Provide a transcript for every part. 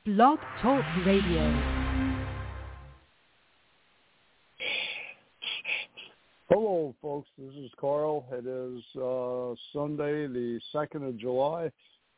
Blog Talk Radio. Hello, folks. This is Carl. It is Sunday, the 2nd of July,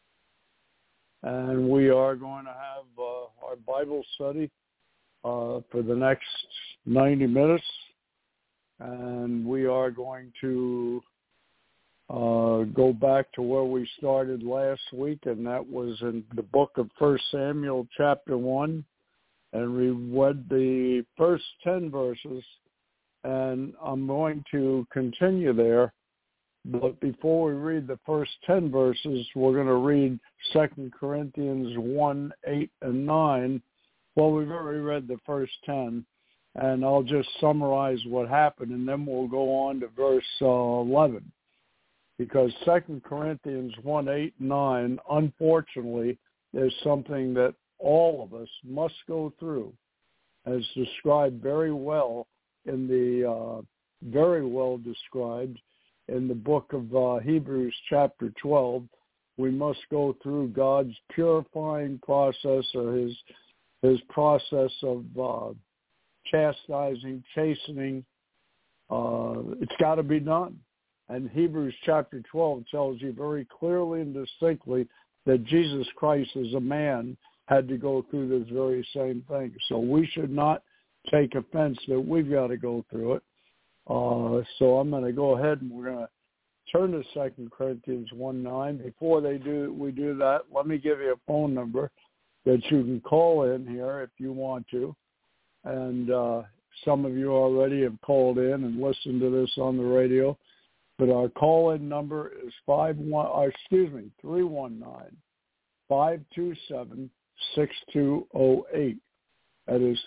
and we are going to have our Bible study for the next 90 minutes, and we are going to go back to where we started last week, and that was in the book of 1 Samuel chapter 1, and we read the first 10 verses. And I'm going to continue there. But before we read the first 10 verses, we're going to read 2 Corinthians 1, 8, and 9. Well, we've already read the first 10, and I'll just summarize what happened, and then we'll go on to verse 11. Because 2 Corinthians 1, 8, and 9, unfortunately, is something that all of us must go through, as described very well in the very well described in the book of Hebrews chapter 12. We must go through God's purifying process, or his process of chastising, chastening. It's got to be done. And Hebrews chapter 12 tells you very clearly and distinctly that Jesus Christ as a man had to go through this very same thing. So we should not take offense that we've got to go through it. So I'm going to go ahead and we're going to turn to 2 Corinthians 1:9. Before we do that, let me give you a phone number that you can call in here if you want to. And some of you already have called in and listened to this on the radio. But our call-in number is 319-527-6208. That is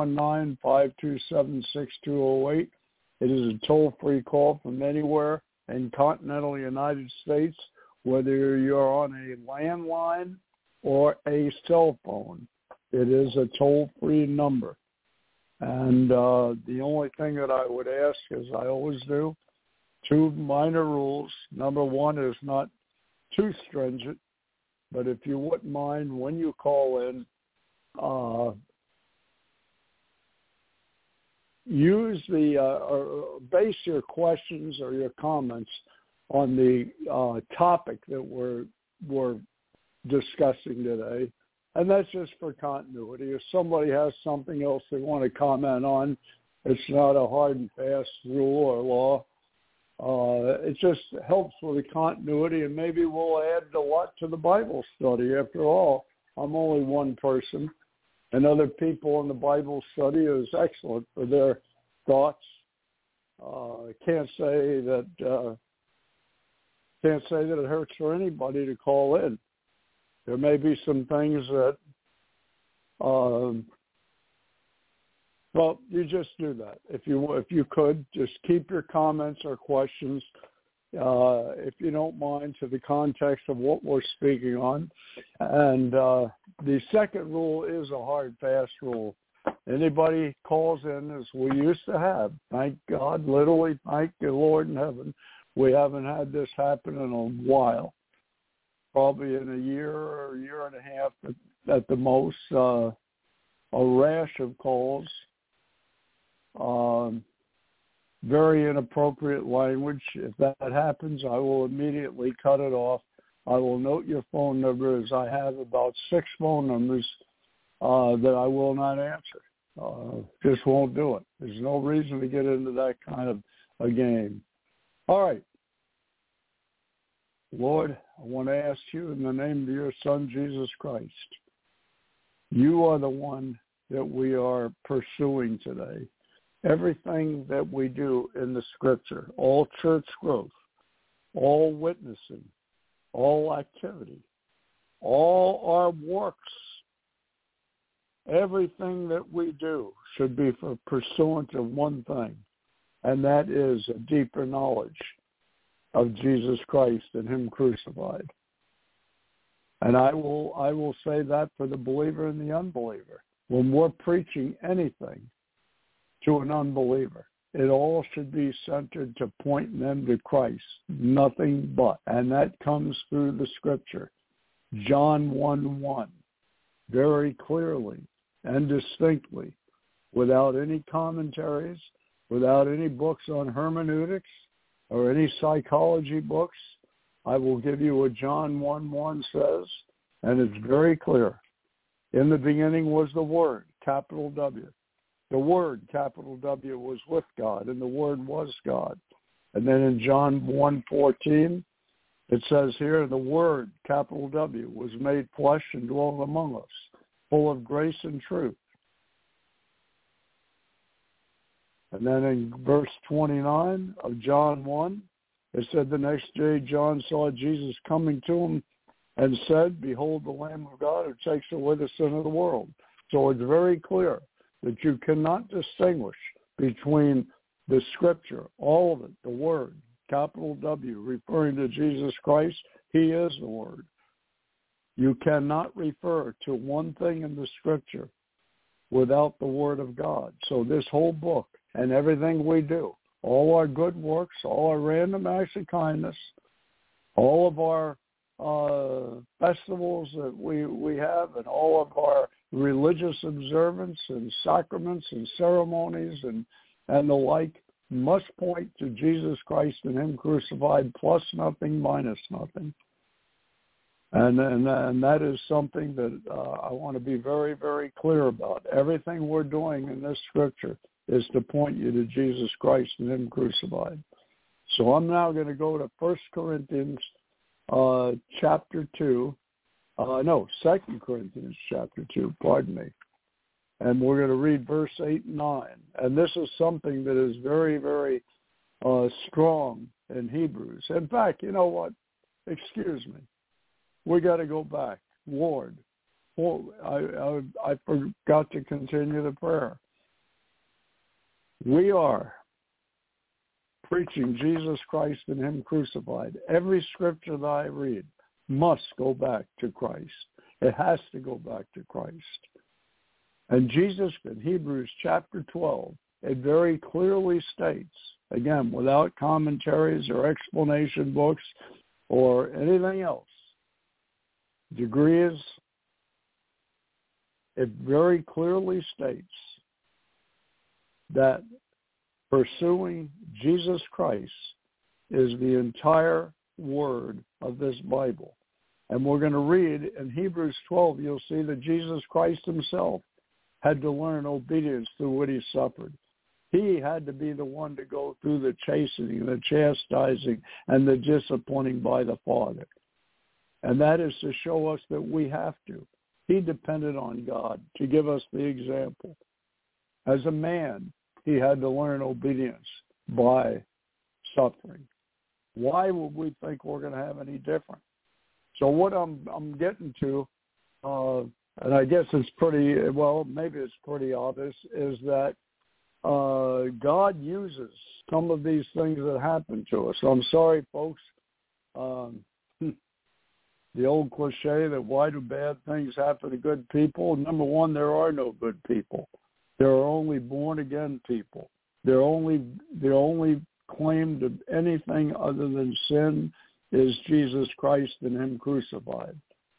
319-527-6208. It is a toll-free call from anywhere in continental United States, whether you're on a landline or a cell phone. It is a toll-free number. And the only thing that I would ask, as I always do, 2 minor rules. Number 1 is not too stringent, but if you wouldn't mind, when you call in, use or base your questions or your comments on the topic that we're discussing today, and that's just for continuity. If somebody has something else they want to comment on, it's not a hard and fast rule or law. It just helps with the continuity, and maybe we'll add a lot to the Bible study. After all, I'm only one person. And other people in the Bible study is excellent for their thoughts. Can't say that it hurts for anybody to call in. There may be some things that, you just do that. If you could, just keep your comments or questions, if you don't mind, to the context of what we're speaking on. And the second rule is a hard, fast rule. Anybody calls in, as we used to have, thank God, literally, thank the Lord in heaven, we haven't had this happen in a while, probably in a year or a year and a half at the most, a rash of calls. Very inappropriate language. If that happens, I will immediately cut it off. I will note your phone number, as I have about 6 phone numbers that I will not answer. Just won't do it. There's no reason to get into that kind of a game. All right. Lord, I want to ask you in the name of your Son, Jesus Christ, you are the one that we are pursuing today. Everything that we do in the Scripture, all church growth, all witnessing, all activity, all our works, everything that we do should be for pursuant of one thing, and that is a deeper knowledge of Jesus Christ and him crucified. And I will say that for the believer and the unbeliever. When we're preaching anything to an unbeliever, it all should be centered to point them to Christ, nothing but. And that comes through the Scripture. John 1:1. very clearly and distinctly, without any commentaries, without any books on hermeneutics or any psychology books. I will give you what John 1:1 says, and it's very clear. In the beginning was the Word, capital W. The Word, capital W, was with God, and the Word was God. And then in John 1:14, it says here, the Word, capital W, was made flesh and dwelt among us, full of grace and truth. And then in verse 29 of John 1, it said, the next day John saw Jesus coming to him and said, behold the Lamb of God who takes away the sin of the world. So it's very clear that you cannot distinguish between the Scripture, all of it, the Word, capital W, referring to Jesus Christ. He is the Word. You cannot refer to one thing in the Scripture without the Word of God. So this whole book and everything we do, all our good works, all our random acts of kindness, all of our festivals that we have, and all of our religious observance and sacraments and ceremonies and the like, must point to Jesus Christ and Him crucified, plus nothing, minus nothing. And that is something that I want to be very, very clear about. Everything we're doing in this Scripture is to point you to Jesus Christ and Him crucified. So I'm now going to go to 1 Corinthians chapter 2. 2 Corinthians chapter 2, pardon me. And we're going to read verse 8 and 9. And this is something that is very, very strong in Hebrews. In fact, you know what? Excuse me. We got to go back. Lord, I forgot to continue the prayer. We are preaching Jesus Christ and Him crucified. Every scripture that I read must go back to Christ. It has to go back to Christ. And Jesus, in Hebrews chapter 12, it very clearly states, again, without commentaries or explanation books or anything else, degrees, it very clearly states that pursuing Jesus Christ is the entire word of this Bible. And we're going to read in Hebrews 12, you'll see that Jesus Christ Himself had to learn obedience through what He suffered. He had to be the one to go through the chastening, the chastising, and the disciplining by the Father. And that is to show us that we have to. He depended on God to give us the example. As a man, He had to learn obedience by suffering. Why would we think we're going to have any different? So what I'm getting to, and I guess it's pretty, well, maybe it's pretty obvious, is that God uses some of these things that happen to us. So I'm sorry, folks. The old cliche that why do bad things happen to good people? Number one, there are no good people. There are only born-again people. The only claim to anything other than sin is Jesus Christ and Him crucified.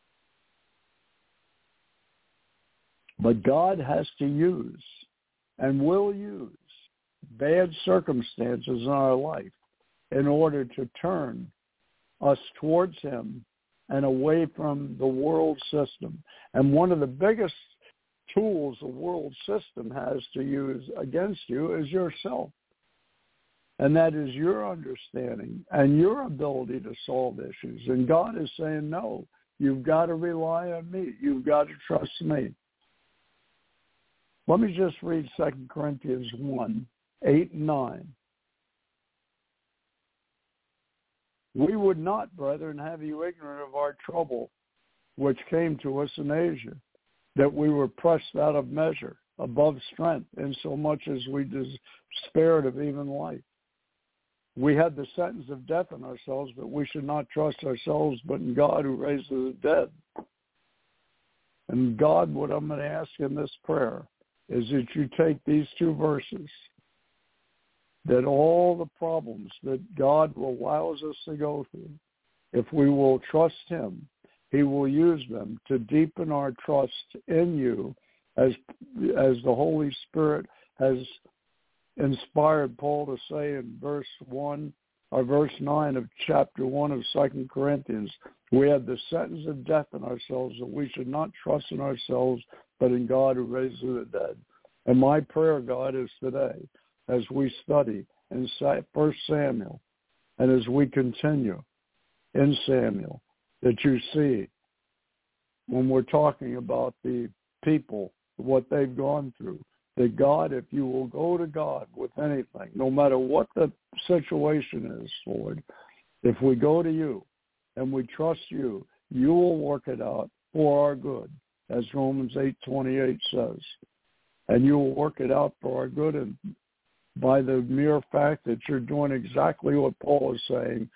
But God has to use and will use bad circumstances in our life in order to turn us towards Him and away from the world system. And one of the biggest tools the world system has to use against you is yourself. And that is your understanding and your ability to solve issues. And God is saying, no, you've got to rely on me. You've got to trust me. Let me just read 2 Corinthians 1, 8 and 9. We would not, brethren, have you ignorant of our trouble, which came to us in Asia, that we were pressed out of measure, above strength, insomuch as we despaired of even life. We had the sentence of death on ourselves, but we should not trust ourselves, but in God who raises the dead. And God, what I'm going to ask in this prayer is that you take these two verses, that all the problems that God allows us to go through, if we will trust Him, he will use them to deepen our trust in you as the Holy Spirit has inspired Paul to say in verse 9 of chapter 1 of 2 Corinthians. We have the sentence of death in ourselves, that we should not trust in ourselves, but in God who raises the dead. And my prayer, God, is today, as we study in 1 Samuel, and as we continue in Samuel, that you see, when we're talking about the people, what they've gone through, that God, if you will go to God with anything, no matter what the situation is, Lord, if we go to you and we trust you, you will work it out for our good, as Romans 8:28 says. And you will work it out for our good, and by the mere fact that you're doing exactly what Paul is saying,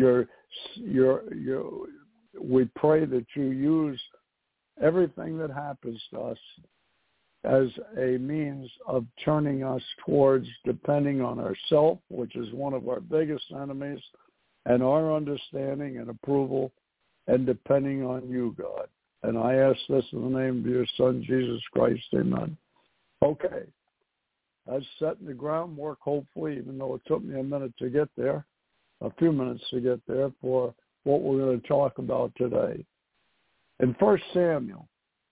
we pray that you use everything that happens to us as a means of turning us towards depending on ourselves, which is one of our biggest enemies, and our understanding and approval, and depending on you, God. And I ask this in the name of your Son, Jesus Christ. Amen. Okay. That's setting the groundwork, hopefully, even though it took me a minute to get there, a few minutes to get there, for what we're going to talk about today. In 1 Samuel,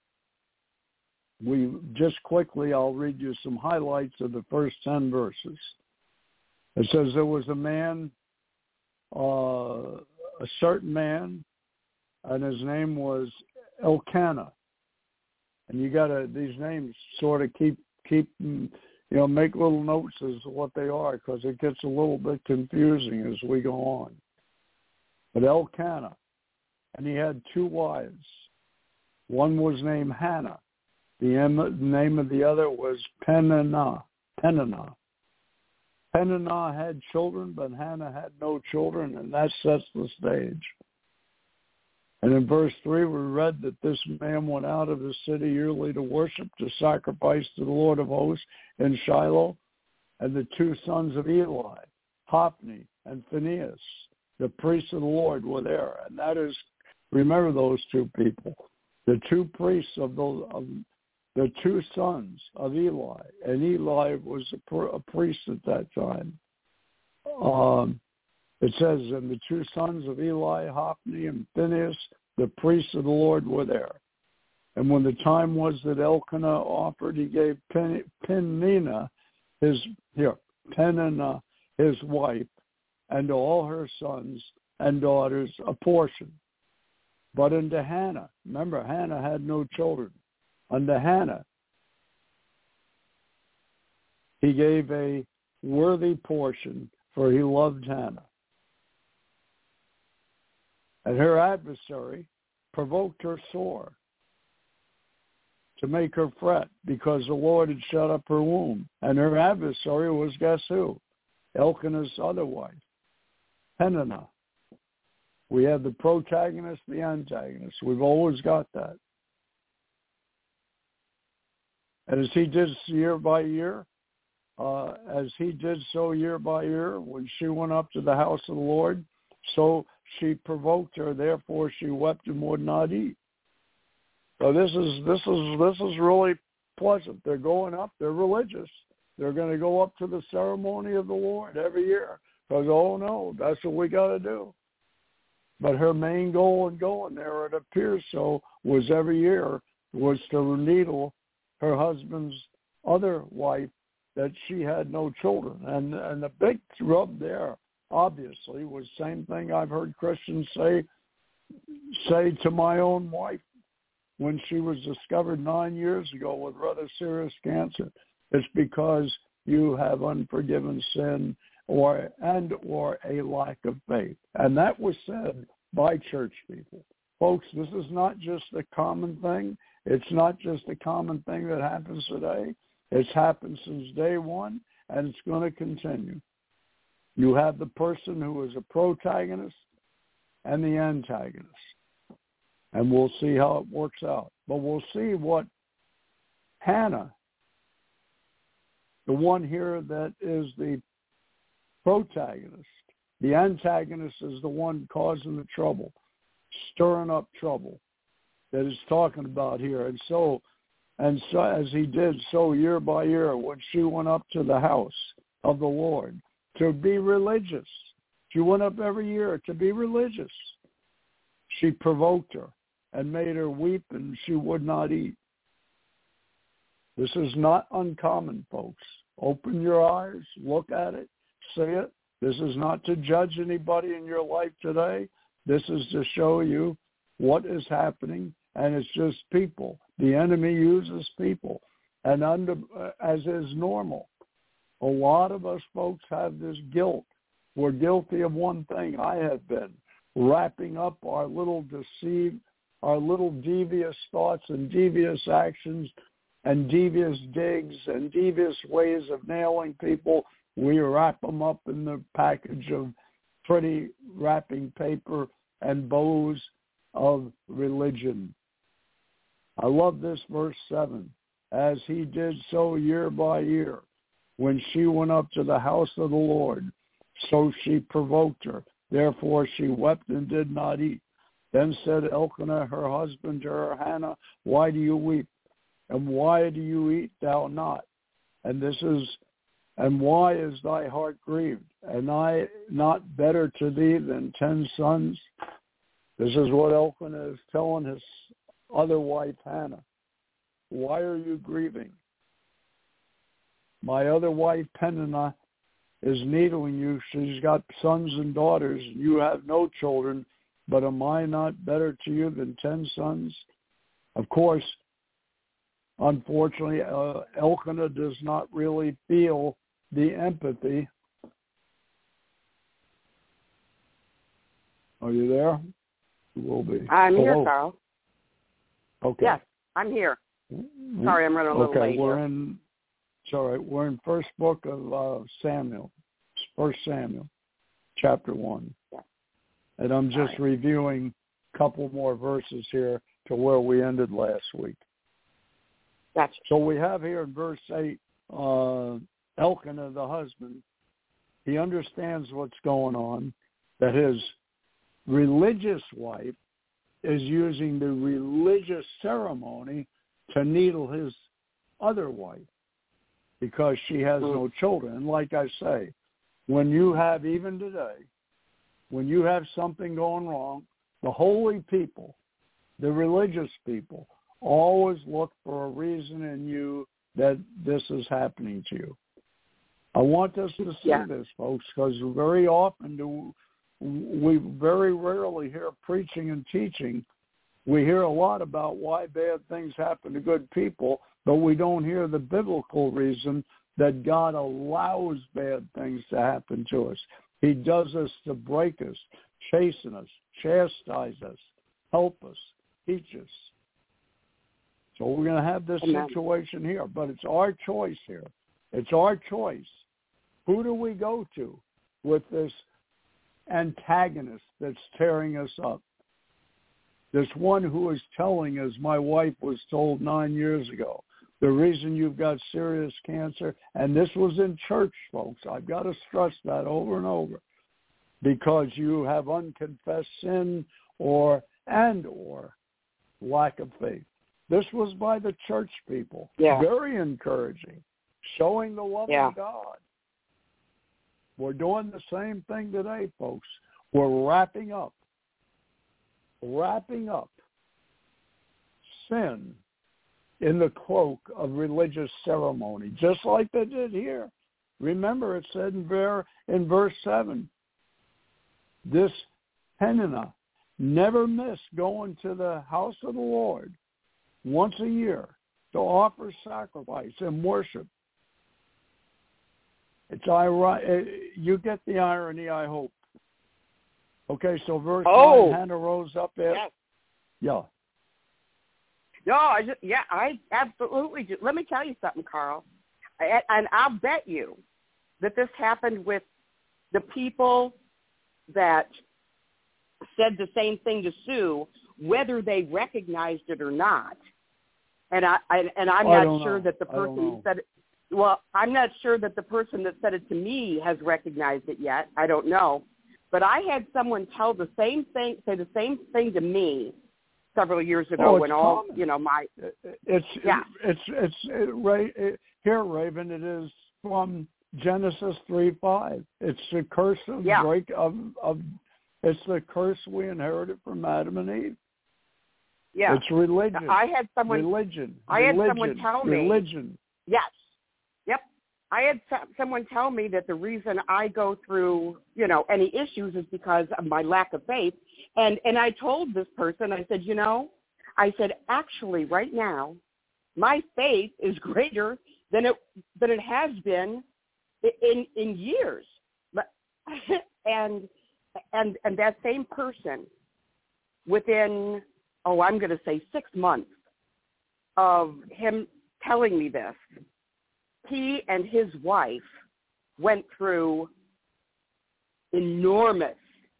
I'll read you some highlights of the first 10 verses. It says, there was a man, a certain man, and his name was Elkanah. And you got to, these names sort of keep, make little notes as to what they are, because it gets a little bit confusing as we go on. But Elkanah, and he had 2 wives. One was named Hannah. The name of the other was Peninnah. Peninnah had children, but Hannah had no children, and that sets the stage. And in verse 3, we read that this man went out of the city yearly to worship, to sacrifice to the Lord of hosts in Shiloh, and the 2 sons of Eli, Hophni and Phinehas, the priests of the Lord, were there. And that is, remember those 2 people, the 2 priests of the 2 sons of Eli, and Eli was a priest at that time. It says, and the 2 sons of Eli, Hophni and Phinehas, the priests of the Lord, were there. And when the time was that Elkanah offered, he gave Peninnah, his wife, and to all her sons and daughters a portion. But unto Hannah, remember, Hannah had no children. Unto Hannah, he gave a worthy portion, for he loved Hannah. And her adversary provoked her sore, to make her fret, because the Lord had shut up her womb. And her adversary was, guess who? Elkanah's other wife, Peninnah. We have the protagonist, the antagonist. We've always got that. And as he did year by year, when she went up to the house of the Lord, so she provoked her. Therefore, she wept and would not eat. So this is really pleasant. They're going up. They're religious. They're going to go up to the ceremony of the Lord every year, because that's what we got to do. But her main goal in going there, it appears so, was every year was to needle her husband's other wife, that she had no children. And the big rub there, obviously, was the same thing I've heard Christians say to my own wife when she was discovered 9 years ago with rather serious cancer. It's because you have unforgiven sin or a lack of faith. And that was said by church people. Folks, this is not just a common thing. It's not just a common thing that happens today. It's happened since day one, and it's going to continue. You have the person who is a protagonist and the antagonist. And we'll see how it works out. But we'll see what Hannah, the one here that is the protagonist, the antagonist is the one causing the trouble. stirring up trouble that is talking about here. And so as he did, so year by year, when she went up to the house of the Lord to be religious, she went up every year to be religious. She provoked her and made her weep, and she would not eat. This is not uncommon, folks. Open your eyes, look at it, see it. This is not to judge anybody in your life today. This is to show you what is happening, and it's just people. The enemy uses people, and as is normal. A lot of us folks have this guilt. We're guilty of one thing. I have been wrapping up our little devious thoughts and devious actions and devious digs and devious ways of nailing people. We wrap them up in the package of pretty wrapping paper and bows of religion. I love this verse 7. As he did so year by year, when she went up to the house of the Lord, so she provoked her. Therefore she wept and did not eat. Then said Elkanah, her husband, to her, Hannah, why do you weep? And why do you eat thou not? And why is thy heart grieved? Am I not better to thee than 10 sons? This is what Elkanah is telling his other wife, Hannah. Why are you grieving? My other wife, Peninnah, is needling you. She's got sons and daughters. You have no children, but am I not better to you than 10 sons? Of course, unfortunately, Elkanah does not really feel the empathy. Are you there? You will be. I'm Hello. here, Carl. Okay. Yes, I'm here. Sorry, I'm running a little late. It's all right. We're in first book of Samuel, 1 Samuel, chapter 1. Yeah. And I'm just reviewing a couple more verses here to where we ended last week. Gotcha. So we have here in verse 8, Elkanah, the husband, he understands what's going on, that his religious wife is using the religious ceremony to needle his other wife because she has no children. And like I say, when you have, even today, when you have something going wrong, the holy people, the religious people, always look for a reason in you that this is happening to you. I want us to see this, folks, because very often we very rarely hear preaching and teaching. We hear a lot about why bad things happen to good people, but we don't hear the biblical reason that God allows bad things to happen to us. He does this to break us, chasten us, chastise us, help us, teach us. So we're going to have this situation here, but it's our choice here. It's our choice. Who do we go to with this antagonist that's tearing us up? This one who is telling us, my wife was told 9 years ago, the reason you've got serious cancer, and this was in church, folks. I've got to stress that over and over, because you have unconfessed sin or lack of faith. This was by the church people. Yeah. Very encouraging, showing the love of God. We're doing the same thing today, folks. We're wrapping up sin in the cloak of religious ceremony, just like they did here. Remember, it said in verse 7, this Peninnah never missed going to the house of the Lord once a year to offer sacrifice and worship. It's ironic. You get the irony, I hope. Okay, so verse 9, Hannah rose up there. Yes. Yeah. No, I absolutely do. Let me tell you something, Carl. And I'll bet you that this happened with the people that said the same thing to Sue, whether they recognized it or not. And I'm not sure that the person who said it. Well, I'm not sure that the person that said it to me has recognized it yet. I don't know. But I had someone say the same thing to me several years ago when all, common. Here, Raven, it is from Genesis 3:5. It's the curse of it's the curse we inherited from Adam and Eve. Yeah. It's religion. I had someone tell me. Religion. Yes. Yep. I had someone tell me that the reason I go through, any issues is because of my lack of faith. And I told this person, I said, actually right now, my faith is greater than it has been in years. But and that same person, within I'm going to say 6 months of him telling me this, he and his wife went through enormous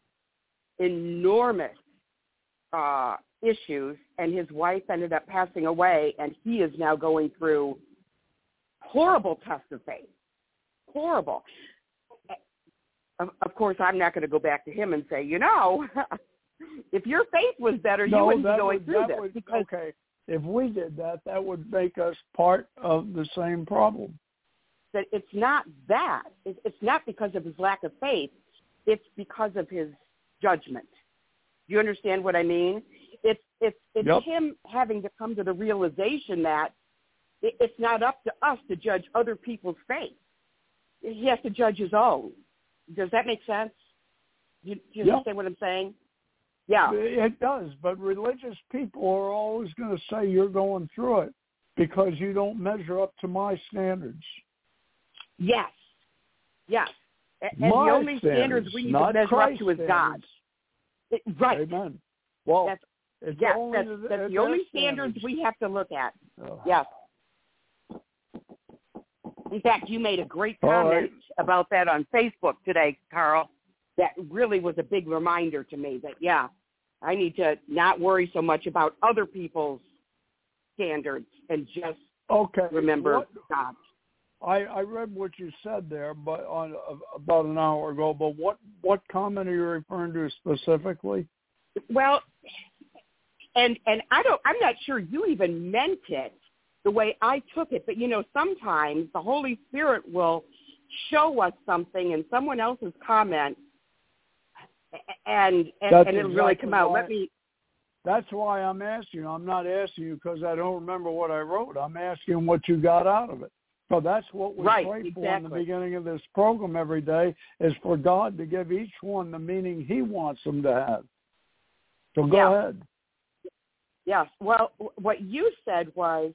issues, and his wife ended up passing away, and he is now going through horrible tests of faith. Horrible. Of course, I'm not going to go back to him and say, if your faith was better, you wouldn't be going through this. Because, okay, if we did that, that would make us part of the same problem. That it's not that. It's not because of his lack of faith. It's because of his judgment. Do you understand what I mean? It's him having to come to the realization that it's not up to us to judge other people's faith. He has to judge his own. Does that make sense? Do you understand what I'm saying? Yeah. It does, but religious people are always going to say you're going through it because you don't measure up to my standards. Yes. Yes. And the only standards we need to measure up to is God. Right. Amen. Well, that's the only standards we have to look at. Oh. Yes. In fact, you made a great comment about that on Facebook today, Carl. That really was a big reminder to me that, I need to not worry so much about other people's standards and just remember God. I read what you said there, but about an hour ago. But what comment are you referring to specifically? Well, and I'm not sure you even meant it the way I took it. But sometimes the Holy Spirit will show us something in someone else's comment, and it'll really come out. That's why I'm asking. I'm not asking you because I don't remember what I wrote. I'm asking what you got out of it. So that's what we pray for in the beginning of this program every day, is for God to give each one the meaning he wants them to have. So go ahead. Yes. Well, what you said was,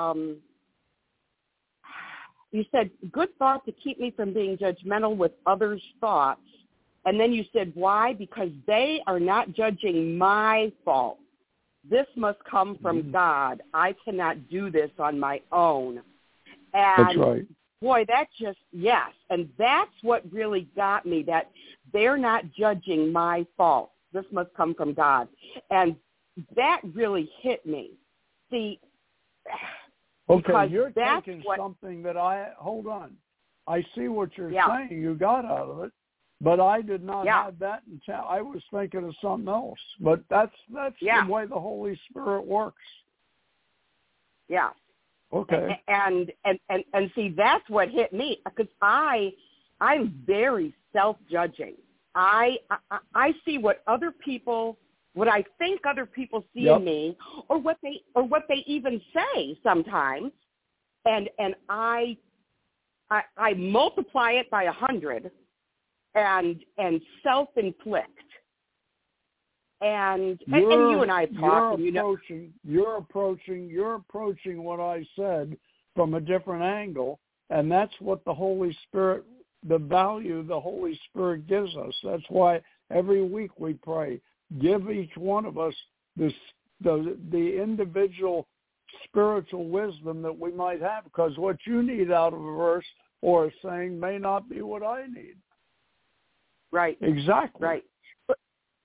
you said, good thought to keep me from being judgmental with others' thoughts. And then you said, why? Because they are not judging my fault. This must come from God. I cannot do this on my own. And that's right. Boy, and that's what really got me, that they're not judging my fault. This must come from God. And that really hit me. See, okay, you're taking something that hold on. I see what you're saying. You got out of it. But I did not have that until I was thinking of something else. But that's the way the Holy Spirit works. Yeah. Okay. And see, that's what hit me, because I'm very self-judging. I see what I think other people see in me, or what they even say sometimes, and I multiply it by 100. And self-inflict, and you and I have talked. You're approaching what I said from a different angle, and that's what the Holy Spirit, the value the Holy Spirit gives us. That's why every week we pray, give each one of us the individual spiritual wisdom that we might have, because what you need out of a verse or a saying may not be what I need. Right. Exactly. Right. But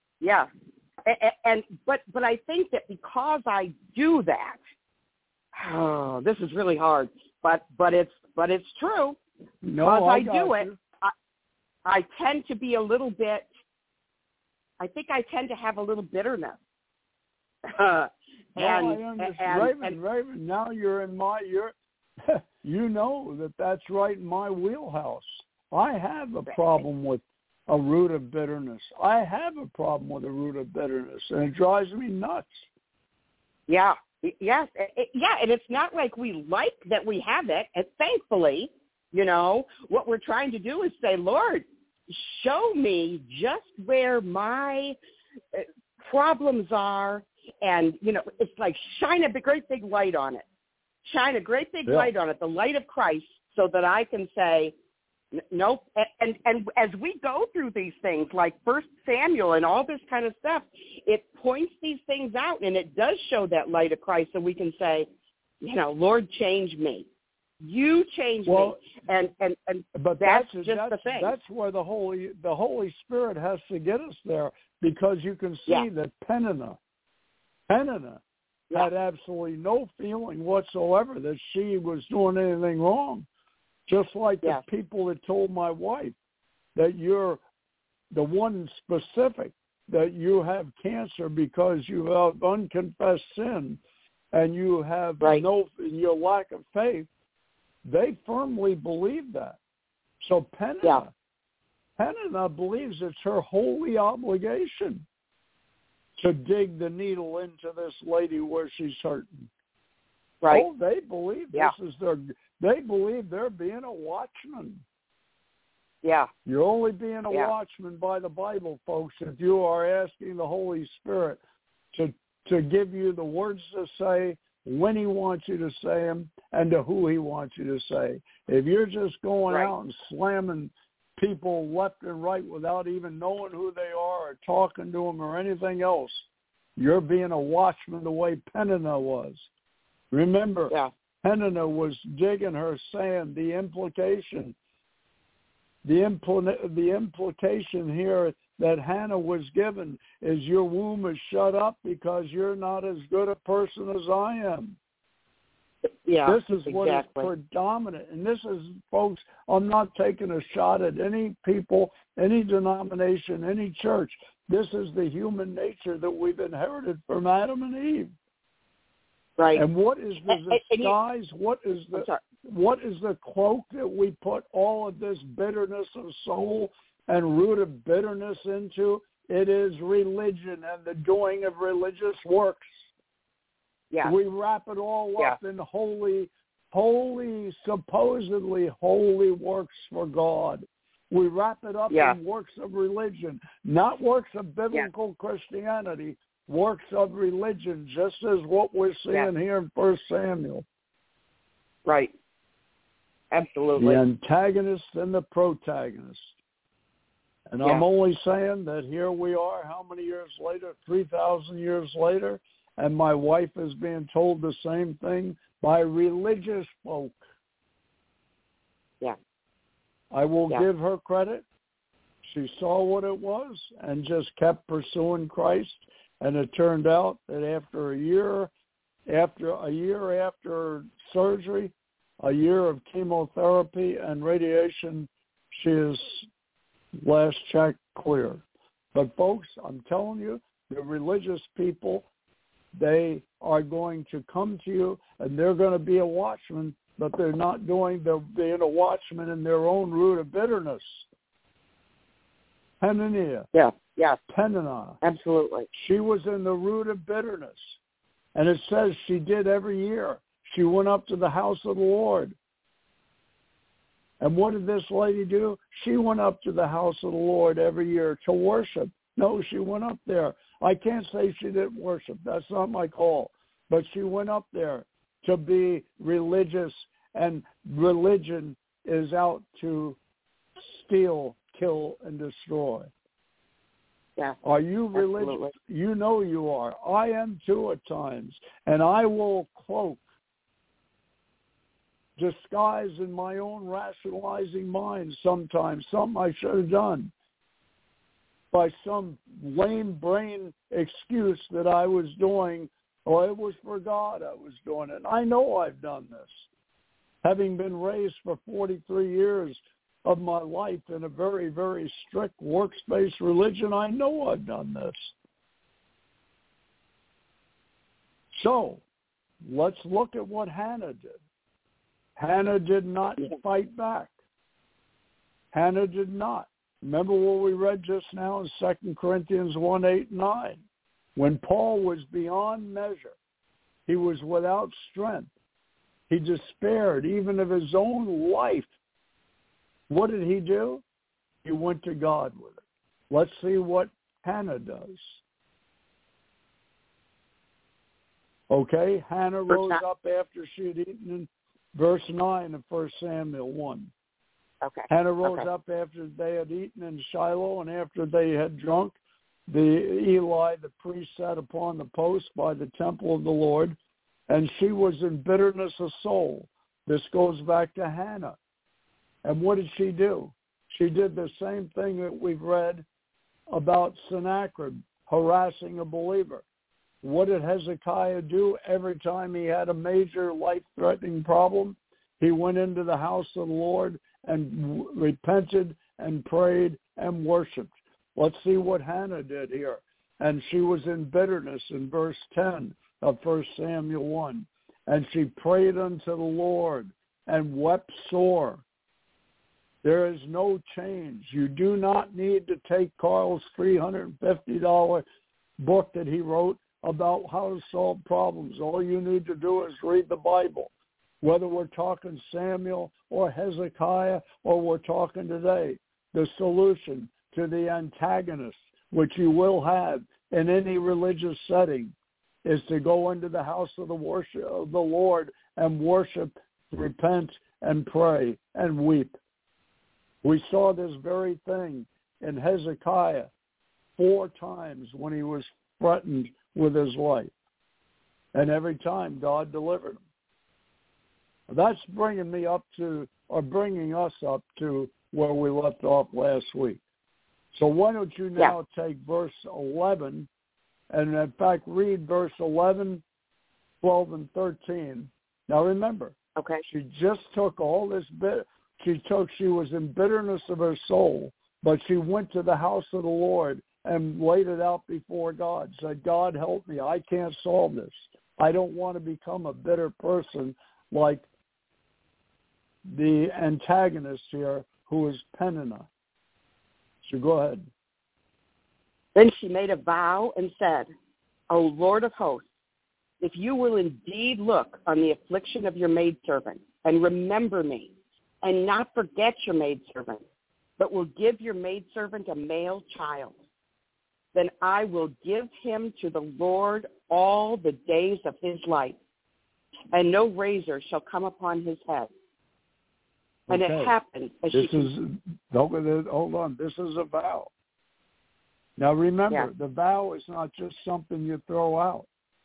I think that because I do that, this is really hard, but it's true. No, I do it. I tend to be a little bit I think I tend to have a little bitterness. Raven, now you're in you know that's right in my wheelhouse. I have a problem with a root of bitterness. I have a problem with a root of bitterness, and it drives me nuts. Yeah. Yes. And it's not like we like that we have it. And thankfully, what we're trying to do is say, Lord, show me just where my problems are. And, it's like shine a great big light on it. Shine a great big light on it, the light of Christ, so that I can say, nope. And as we go through these things like 1 Samuel and all this kind of stuff, it points these things out, and it does show that light of Christ, so we can say, Lord, change me. You change me. And but that's just the thing. That's where the Holy Spirit has to get us there, because you can see that Peninnah had absolutely no feeling whatsoever that she was doing anything wrong. Just like the people that told my wife that you're the one specific, that you have cancer because you have unconfessed sin and you have your lack of faith, they firmly believe that. So Peninnah believes it's her holy obligation to dig the needle into this lady where she's hurting. Right. Oh, they believe they believe they're being a watchman. Yeah. You're only being a watchman by the Bible, folks, if you are asking the Holy Spirit to give you the words to say, when he wants you to say them, and to who he wants you to say. If you're just going out and slamming people left and right without even knowing who they are or talking to them or anything else, you're being a watchman the way Peninnah was. Remember, Peninnah was digging her sand. The implication here that Hannah was given is your womb is shut up because you're not as good a person as I am. Yeah, this is what is predominant. And this is, folks, I'm not taking a shot at any people, any denomination, any church. This is the human nature that we've inherited from Adam and Eve. Right. And what is the disguise? What is the cloak that we put all of this bitterness of soul and root of bitterness into? It is religion and the doing of religious works. Yeah. We wrap it all up in holy, supposedly holy works for God. We wrap it up in works of religion, not works of biblical Christianity, works of religion, just as what we're seeing here in 1 Samuel. Right. Absolutely. The antagonist and the protagonist. And I'm only saying that here we are, how many years later? 3,000 years later, and my wife is being told the same thing by religious folk. Yeah. I will give her credit. She saw what it was and just kept pursuing Christ. And it turned out that after a year after surgery, a year of chemotherapy and radiation, she is last check clear. But folks, I'm telling you, the religious people, they are going to come to you and they're going to be a watchman, but they're being a watchman in their own root of bitterness. Peninnah. Yeah. Peninnah. Absolutely. She was in the root of bitterness. And it says she did every year. She went up to the house of the Lord. And what did this lady do? She went up to the house of the Lord every year to worship. No, she went up there. I can't say she didn't worship. That's not my call. But she went up there to be religious, and religion is out to steal, kill, and destroy. Yeah. Are you religious? Absolutely. You know you are. I am too at times. And I will cloak, disguise in my own rationalizing mind sometimes, something I should have done, by some lame brain excuse that I was doing, or it was for God I was doing it. I know I've done this. Having been raised for 43 years of my life in a very, very strict works-based religion, I know I've done this. So let's look at what Hannah did. Hannah did not fight back. Hannah did not. Remember what we read just now in 2 Corinthians 1:8-9. When Paul was beyond measure, he was without strength. He despaired even of his own life. What did he do? He went to God with it. Let's see what Hannah does. Okay, Hannah rose up after she had eaten in verse 9 of 1 Samuel 1. Okay. Hannah rose up after they had eaten in Shiloh, and after they had drunk, Eli, the priest, sat upon the post by the temple of the Lord, and she was in bitterness of soul. This goes back to Hannah. And what did she do? She did the same thing that we've read about Sennacherib harassing a believer. What did Hezekiah do every time he had a major life-threatening problem? He went into the house of the Lord and repented and prayed and worshiped. Let's see what Hannah did here. And she was in bitterness in verse 10 of 1 Samuel 1. And she prayed unto the Lord and wept sore. There is no change. You do not need to take Carl's $350 book that he wrote about how to solve problems. All you need to do is read the Bible. Whether we're talking Samuel or Hezekiah or we're talking today, the solution to the antagonist, which you will have in any religious setting, is to go into the house of the worship of the Lord and worship, repent, and pray and weep. We saw this very thing in Hezekiah 4 times when he was threatened with his life. And every time God delivered him. That's bringing us up to where we left off last week. So why don't you now take verse 11 and in fact read verse 11, 12, and 13. Now remember, she just took all this bit. She was in bitterness of her soul, but she went to the house of the Lord and laid it out before God. Said, God, help me. I can't solve this. I don't want to become a bitter person like the antagonist here, who is Peninnah. So go ahead. Then she made a vow and said, O Lord of hosts, if you will indeed look on the affliction of your maidservant and remember me, and not forget your maidservant, but will give your maidservant a male child, then I will give him to the Lord all the days of his life, and no razor shall come upon his head. And it happened as hold on, this is a vow. Now remember, the vow is not just something you throw out.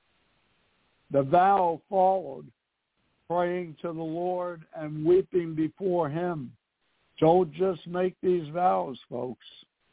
The vow followed praying to the Lord and weeping before him. Don't just make these vows, folks.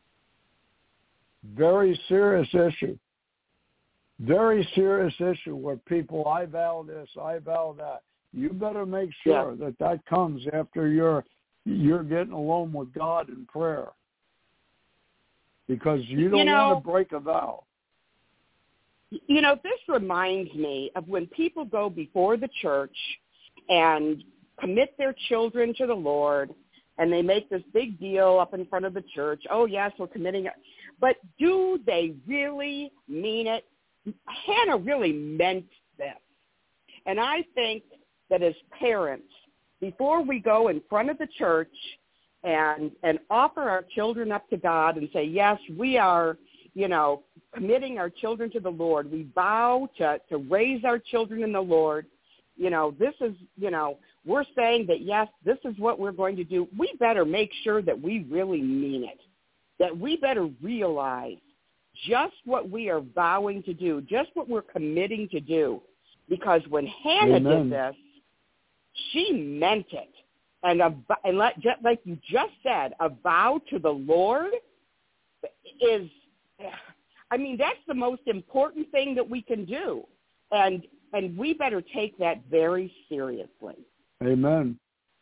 Very serious issue. Very serious issue where people, I vow this, I vow that. You better make sure that comes after you're getting alone with God in prayer. Because you don't want to break a vow. You know, this reminds me of when people go before the church and commit their children to the Lord, and they make this big deal up in front of the church. Oh, yes, we're committing it. But do they really mean it? Hannah really meant this. And I think that as parents, before we go in front of the church and offer our children up to God and say, yes, we are, committing our children to the Lord. We vow to raise our children in the Lord. This is, we're saying that, yes, this is what we're going to do. We better make sure that we really mean it, that we better realize just what we are vowing to do, just what we're committing to do. Because when Hannah did this, she meant it. And like you just said, a vow to the Lord is, that's the most important thing that we can do. And we better take that very seriously. Amen.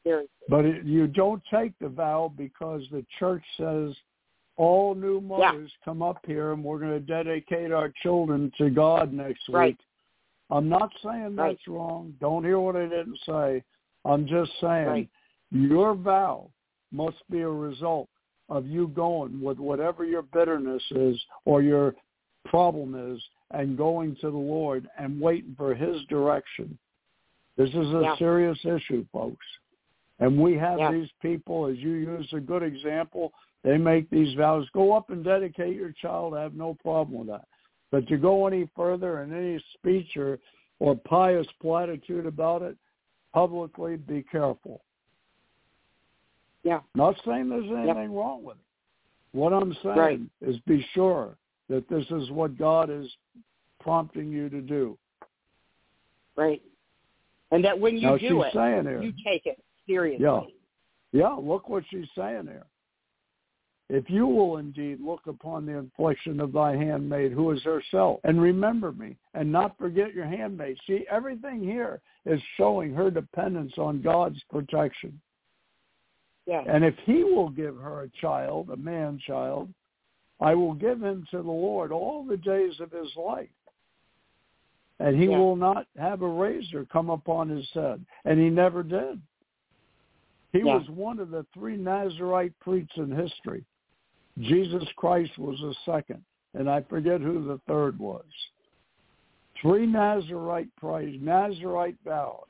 Seriously. But you don't take the vow because the church says all new mothers come up here and we're going to dedicate our children to God next week. I'm not saying that's wrong. Don't hear what I didn't say. I'm just saying your vow must be a result of you going with whatever your bitterness is or your problem is and going to the Lord and waiting for his direction. This is a serious issue, folks. And we have these people, as you used a good example, they make these vows. Go up and dedicate your child. I have no problem with that. But to go any further in any speech or pious platitude about it, publicly, be careful. Yeah. Not saying there's anything wrong with it. What I'm saying is be sure that this is what God is prompting you to do. Right. And that when you do it, here, you take it seriously. Yeah, look what she's saying here. If you will indeed look upon the affliction of thy handmaid, who is herself, and remember me, and not forget your handmaid. See, everything here is showing her dependence on God's protection. Yeah. And if he will give her a child, a man-child, I will give him to the Lord all the days of his life. And he will not have a razor come upon his head. And he never did. He was one of the 3 Nazarite priests in history. Jesus Christ was the second, and I forget who the third was. 3 Nazarite priests, Nazarite vow,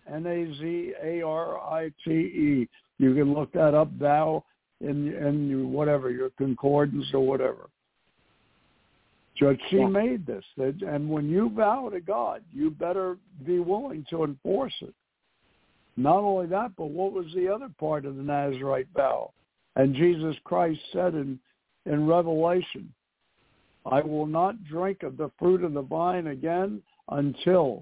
Nazarite. You can look that up, vow, in your concordance or whatever. Judge, she made this, and when you vow to God, you better be willing to enforce it. Not only that, but what was the other part of the Nazarite vow? And Jesus Christ said in Revelation, I will not drink of the fruit of the vine again until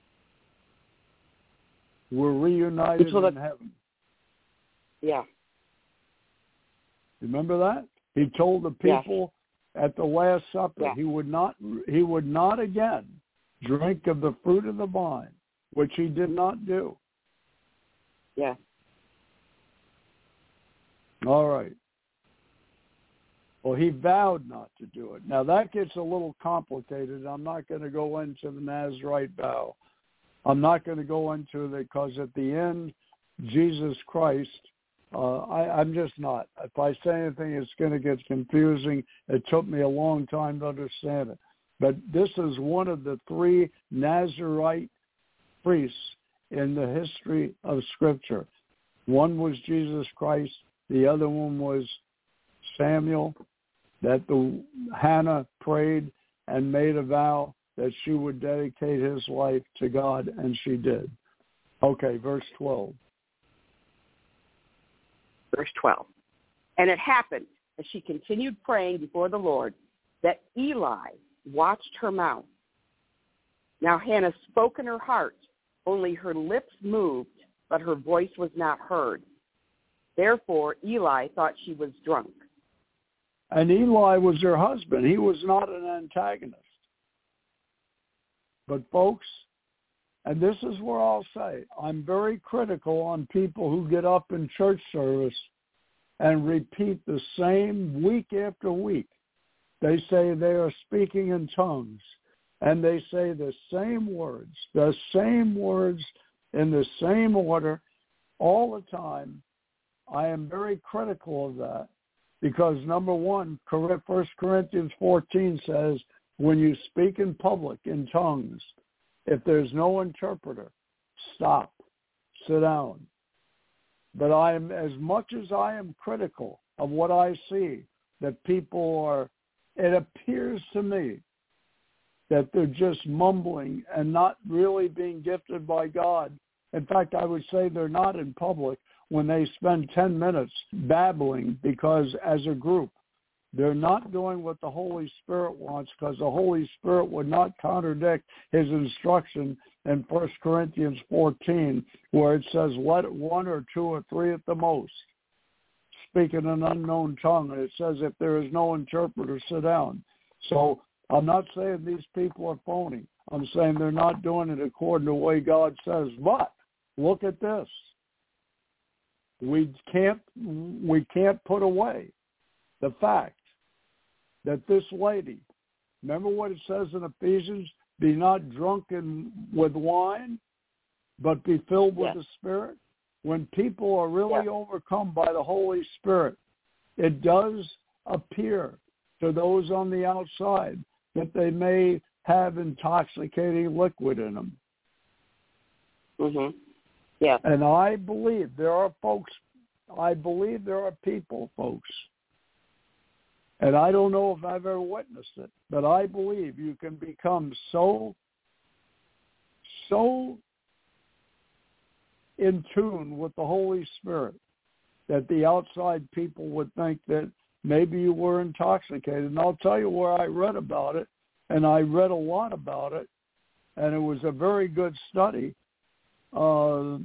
we're reunited in heaven. Yeah. Remember that? He told the people at the Last Supper he would not again drink of the fruit of the vine, which he did not do. Yeah. All right. Well, he vowed not to do it. Now, that gets a little complicated. I'm not going to go into the Nazarite vow. I'm not going to go into it because at the end, Jesus Christ, I'm just not. If I say anything, it's going to get confusing. It took me a long time to understand it. But this is one of the 3 Nazarite priests in the history of Scripture. One was Jesus Christ. The other one was Samuel, that Hannah prayed and made a vow that she would dedicate his life to God, and she did. Okay, verse 12. Verse 12. And it happened, as she continued praying before the Lord, that Eli watched her mouth. Now Hannah spoke in her heart, only her lips moved, but her voice was not heard. Therefore Eli thought she was drunk. And Eli was her husband. He was not an antagonist. But folks, and this is where I'll say, I'm very critical on people who get up in church service and repeat the same week after week. They say they are speaking in tongues, and they say the same words in the same order all the time. I am very critical of that because, number one, 1 Corinthians 14 says, when you speak in public in tongues, if there's no interpreter, stop, sit down. But I am, as much as I am critical of what I see, that people are, it appears to me that they're just mumbling and not really being gifted by God. In fact, I would say they're not in public when they spend 10 minutes babbling because as a group, they're not doing what the Holy Spirit wants because the Holy Spirit would not contradict his instruction in 1 Corinthians 14 where it says, let 1 or 2 or 3 at the most speak in an unknown tongue. And it says if there is no interpreter, sit down. So I'm not saying these people are phony. I'm saying they're not doing it according to the way God says. But look at this. we can't put away the fact that this lady, remember what it says in Ephesians, be not drunken with wine, but be filled with the Spirit. When people are really overcome by the Holy Spirit, it does appear to those on the outside that they may have intoxicating liquid in them. Mhm. Yeah. And I believe there are people, folks, and I don't know if I've ever witnessed it, but I believe you can become so in tune with the Holy Spirit that the outside people would think that maybe you were intoxicated. And I'll tell you where I read about it, and I read a lot about it, and it was a very good study. The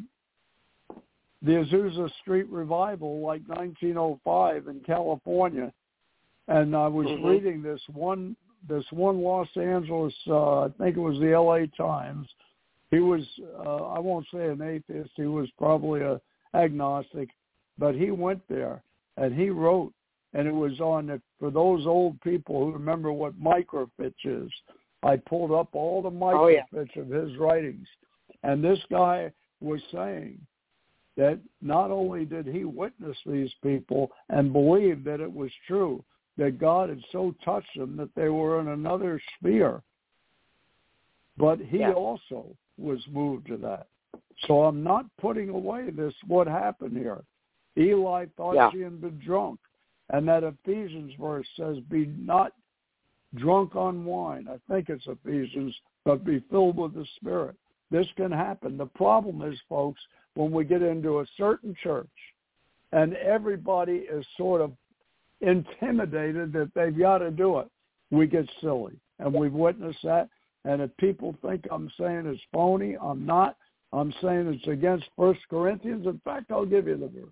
Azusa Street Revival, like 1905 in California, and I was reading this one Los Angeles, I think it was the L.A. Times. He was, I won't say an atheist, he was probably an agnostic, but he went there and he wrote, and it was on it for those old people who remember what microfiche is. I pulled up all the microfiche of his writings, and this guy was saying that not only did he witness these people and believe that it was true, that God had so touched them that they were in another sphere, but he also was moved to that. So I'm not putting away this, what happened here. Eli thought she had been drunk, and that Ephesians verse says, be not drunk on wine. I think it's Ephesians, but be filled with the Spirit. This can happen. The problem is, folks, when we get into a certain church and everybody is sort of intimidated that they've got to do it, we get silly. And we've witnessed that. And if people think I'm saying it's phony, I'm not. I'm saying it's against 1 Corinthians. In fact, I'll give you the verse.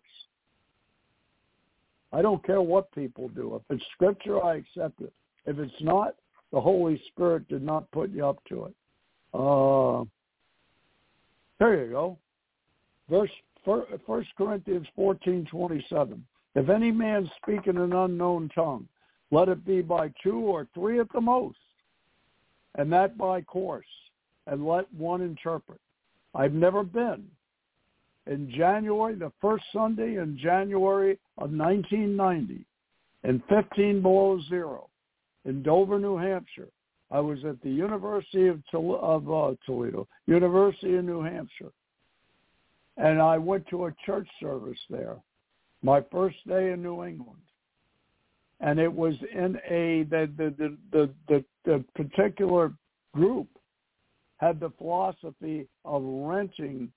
I don't care what people do. If it's Scripture, I accept it. If it's not, the Holy Spirit did not put you up to it. There you go. 1 Corinthians 14:27. If any man speak in an unknown tongue, let it be by 2 or 3 at the most, and that by course, and let one interpret. I've never been. In January, the first Sunday in January of 1990, in 15 below zero, in Dover, New Hampshire, I was at the University of Toledo, University of New Hampshire, and I went to a church service there, my first day in New England, and it was in the particular group had the philosophy of renting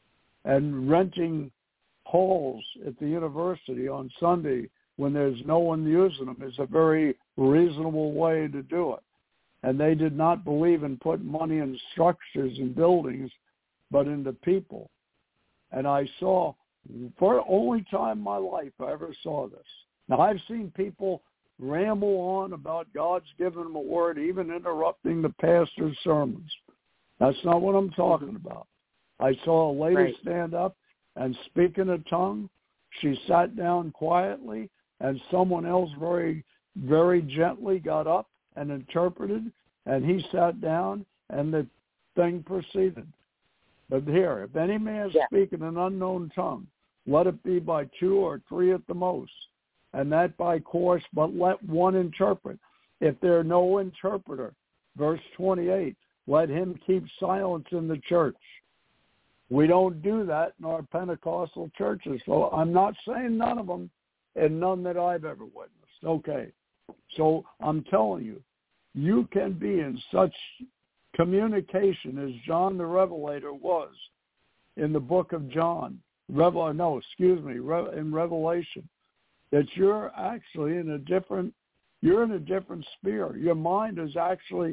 halls at the university on Sunday when there's no one using them is a very reasonable way to do it. And they did not believe in putting money in structures and buildings, but into people. And I saw, for the only time in my life I ever saw this. Now, I've seen people ramble on about God's given them a word, even interrupting the pastor's sermons. That's not what I'm talking about. I saw a lady stand up and speak in a tongue. She sat down quietly, and someone else very, very gently got up and interpreted, and he sat down, and the thing proceeded. But here, if any man speak in an unknown tongue, let it be by 2 or 3 at the most, and that by course, but let one interpret. If there are no interpreter, verse 28, let him keep silence in the church. We don't do that in our Pentecostal churches. So I'm not saying none of them, and none that I've ever witnessed. Okay. So I'm telling you, you can be in such communication as John the Revelator was in the book of John. In Revelation, that you're actually in a different sphere. Your mind is actually,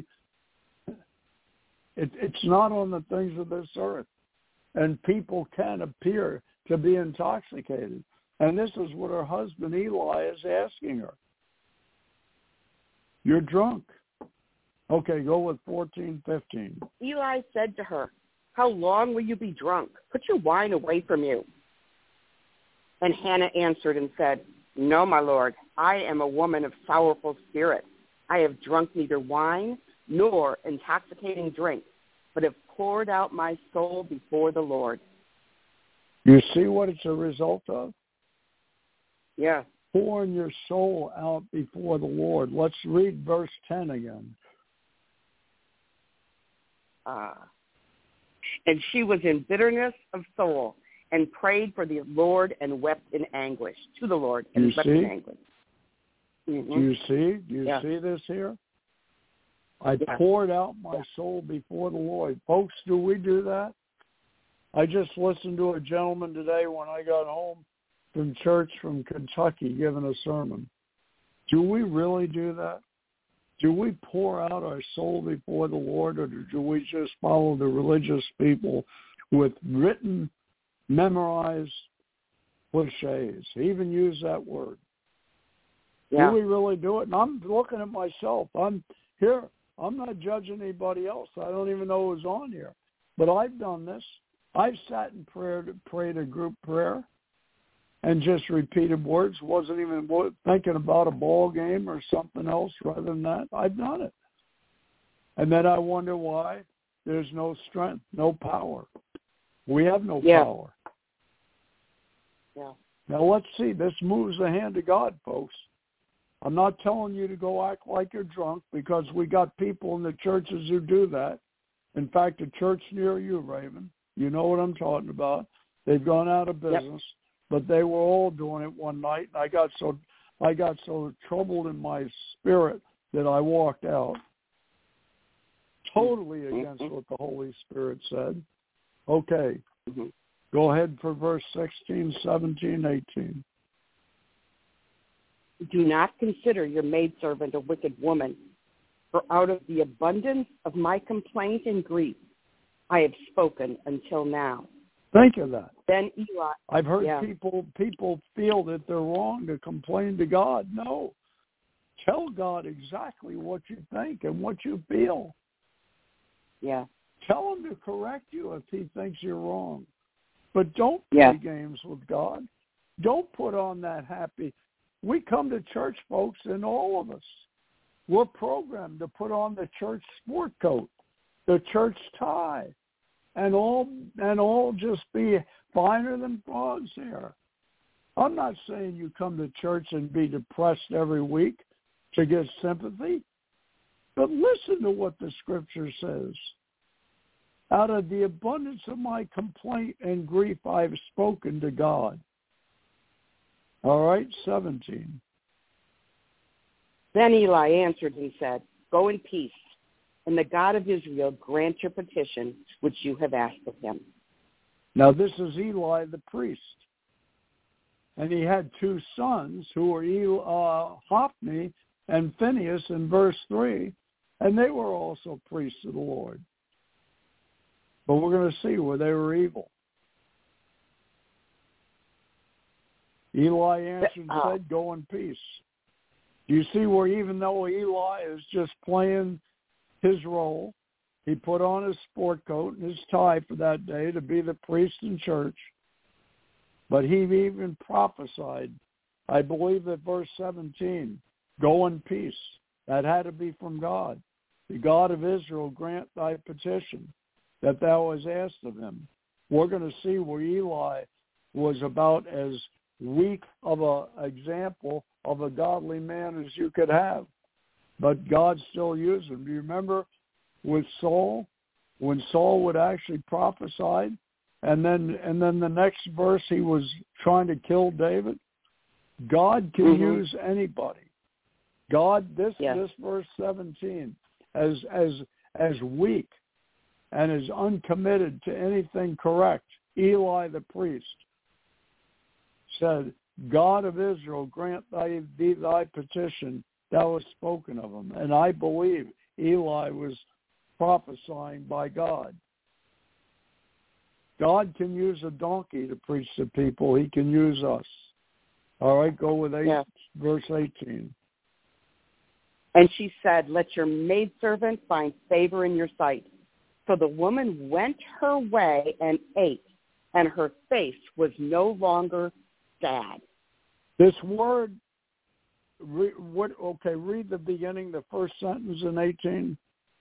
it's not on the things of this earth. And people can appear to be intoxicated. And this is what her husband Eli is asking her. You're drunk. Okay, go with 14:15. Eli said to her, how long will you be drunk? Put your wine away from you. And Hannah answered and said, No, my lord, I am a woman of sorrowful spirit. I have drunk neither wine nor intoxicating drink, but have poured out my soul before the Lord. You see what it's a result of? Yeah. Pouring your soul out before the Lord. Let's read verse 10 again. And she was in bitterness of soul and prayed for the Lord and wept in anguish, to the Lord and wept in anguish. Mm-hmm. Do you see? Do you see this here? I poured out my soul before the Lord. Folks, do we do that? I just listened to a gentleman today when I got home from church from Kentucky giving a sermon. Do we really do that? Do we pour out our soul before the Lord, or do we just follow the religious people with written, memorized cliches? Even use that word. Yeah. Do we really do it? And I'm looking at myself. I'm here. I'm not judging anybody else. I don't even know who's on here. But I've done this. I've sat in prayer to prayed a group prayer and just repeated words. Wasn't even thinking about a ball game or something else rather than that. I've done it. And then I wonder why there's no strength, no power. We have no power. Yeah. Now let's see. This moves the hand of God, folks. I'm not telling you to go act like you're drunk, because we got people in the churches who do that. In fact, a church near you, Raven, you know what I'm talking about. They've gone out of business, but they were all doing it one night. And I got so troubled in my spirit that I walked out, totally against what the Holy Spirit said. Okay, go ahead for verse 16, 17, 18. Do not consider your maidservant a wicked woman, for out of the abundance of my complaint and grief I have spoken until now. Think of that. Then Eli. I've heard people feel that they're wrong to complain to God. No. Tell God exactly what you think and what you feel. Yeah. Tell him to correct you if he thinks you're wrong. But don't play games with God. Don't put on that happy. We come to church, folks, and all of us, we're programmed to put on the church sport coat, the church tie, and all just be finer than frogs here. I'm not saying you come to church and be depressed every week to get sympathy, but listen to what the Scripture says. Out of the abundance of my complaint and grief, I have spoken to God. All right, 17. Then Eli answered and said, Go in peace, and the God of Israel grant your petition which you have asked of him. Now this is Eli the priest. And he had two sons who were Hophni and Phinehas in verse 3, and they were also priests of the Lord. But we're going to see where they were evil. Eli answered and said, Go in peace. Do you see where even though Eli is just playing his role, he put on his sport coat and his tie for that day to be the priest in church, but he even prophesied, I believe that verse 17, Go in peace. That had to be from God. The God of Israel grant thy petition that thou hast asked of him. We're going to see where Eli was about as weak of an example of a godly man as you could have. But God still used him. Do you remember with Saul, when Saul would actually prophesy, and then the next verse he was trying to kill David? God can use anybody. God, this verse 17, as weak and as uncommitted to anything correct, Eli the priest said, God of Israel, grant thee thy petition, thou hast spoken of him. And I believe Eli was prophesying by God. God can use a donkey to preach to people. He can use us. All right, go with verse 18. And she said, Let your maidservant find favor in your sight. So the woman went her way and ate, and her face was no longer sad. This word, read the beginning, the first sentence in 18.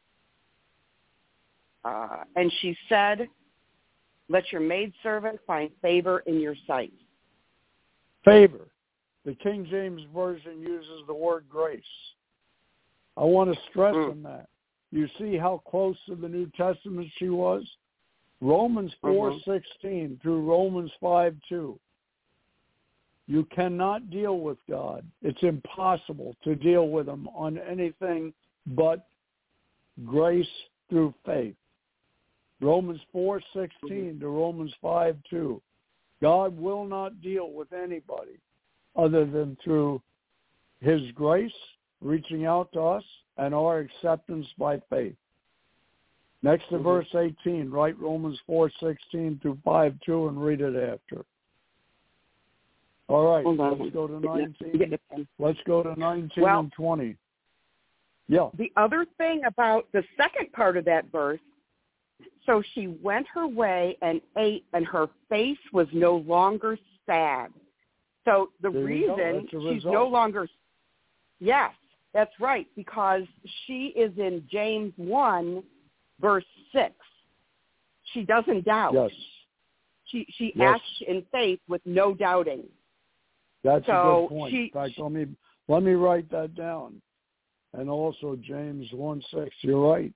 And she said, let your maidservant find favor in your sight. Favor. The King James Version uses the word grace. I want to stress on that. You see how close to the New Testament she was? Romans 4:16 through Romans 5:2. You cannot deal with God. It's impossible to deal with him on anything but grace through faith. Romans 4:16 to Romans 5:2. God will not deal with anybody other than through his grace reaching out to us and our acceptance by faith. Next to verse 18, write Romans 4:16 through 5:2 and read it after. All right, let's go to 19. Let's go to 19 and 20. Yeah. The other thing about the second part of that verse, so she went her way and ate, and her face was no longer sad. So the reason she's no longer, yes, that's right, because she is in James 1, verse 6. She doesn't doubt. Yes. She acts in faith with no doubting. That's a good point. In fact, let me write that down. And also James 1:6. You're right.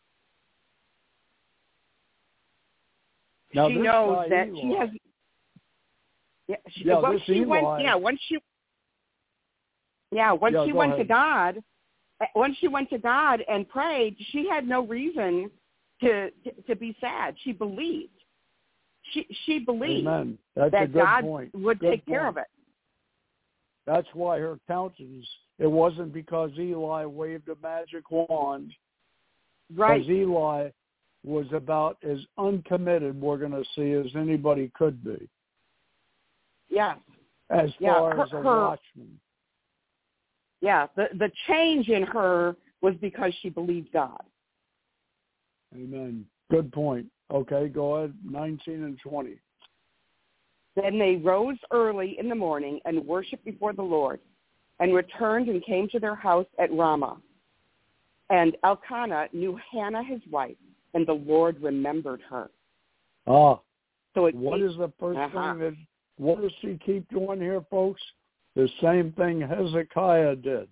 Now, she knows that Eli, she has. Yeah, once she went to God and prayed, she had no reason to be sad. She believed. She believed that God would take care of it. That's why her countenance, it wasn't because Eli waved a magic wand. Right. Because Eli was about as uncommitted, we're going to see, as anybody could be. Yeah. As far as a watchman. Yeah, the change in her was because she believed God. Amen. Good point. Okay, go ahead, 19 and 20. Then they rose early in the morning and worshipped before the Lord, and returned and came to their house at Ramah. And Elkanah knew Hannah his wife, and the Lord remembered her. So what is the first thing what does she keep doing here, folks? The same thing Hezekiah did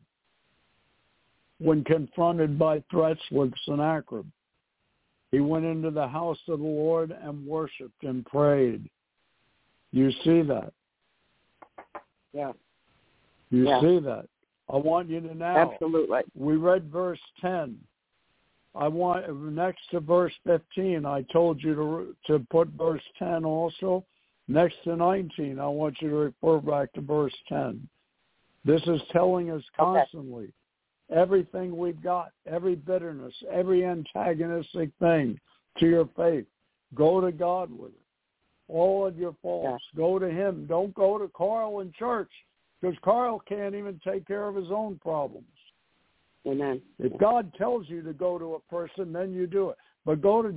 when confronted by threats with Sennacherib. He went into the house of the Lord and worshipped and prayed. You see that? Yeah. You see that? I want you to now. Absolutely. We read verse 10. I want next to verse 15. I told you to put verse 10 also. Next to 19, I want you to refer back to verse 10. This is telling us constantly everything we've got, every bitterness, every antagonistic thing to your faith. Go to God with it. All of your faults, go to him. Don't go to Carl in church, because Carl can't even take care of his own problems. Amen. If God tells you to go to a person, then you do it. But go to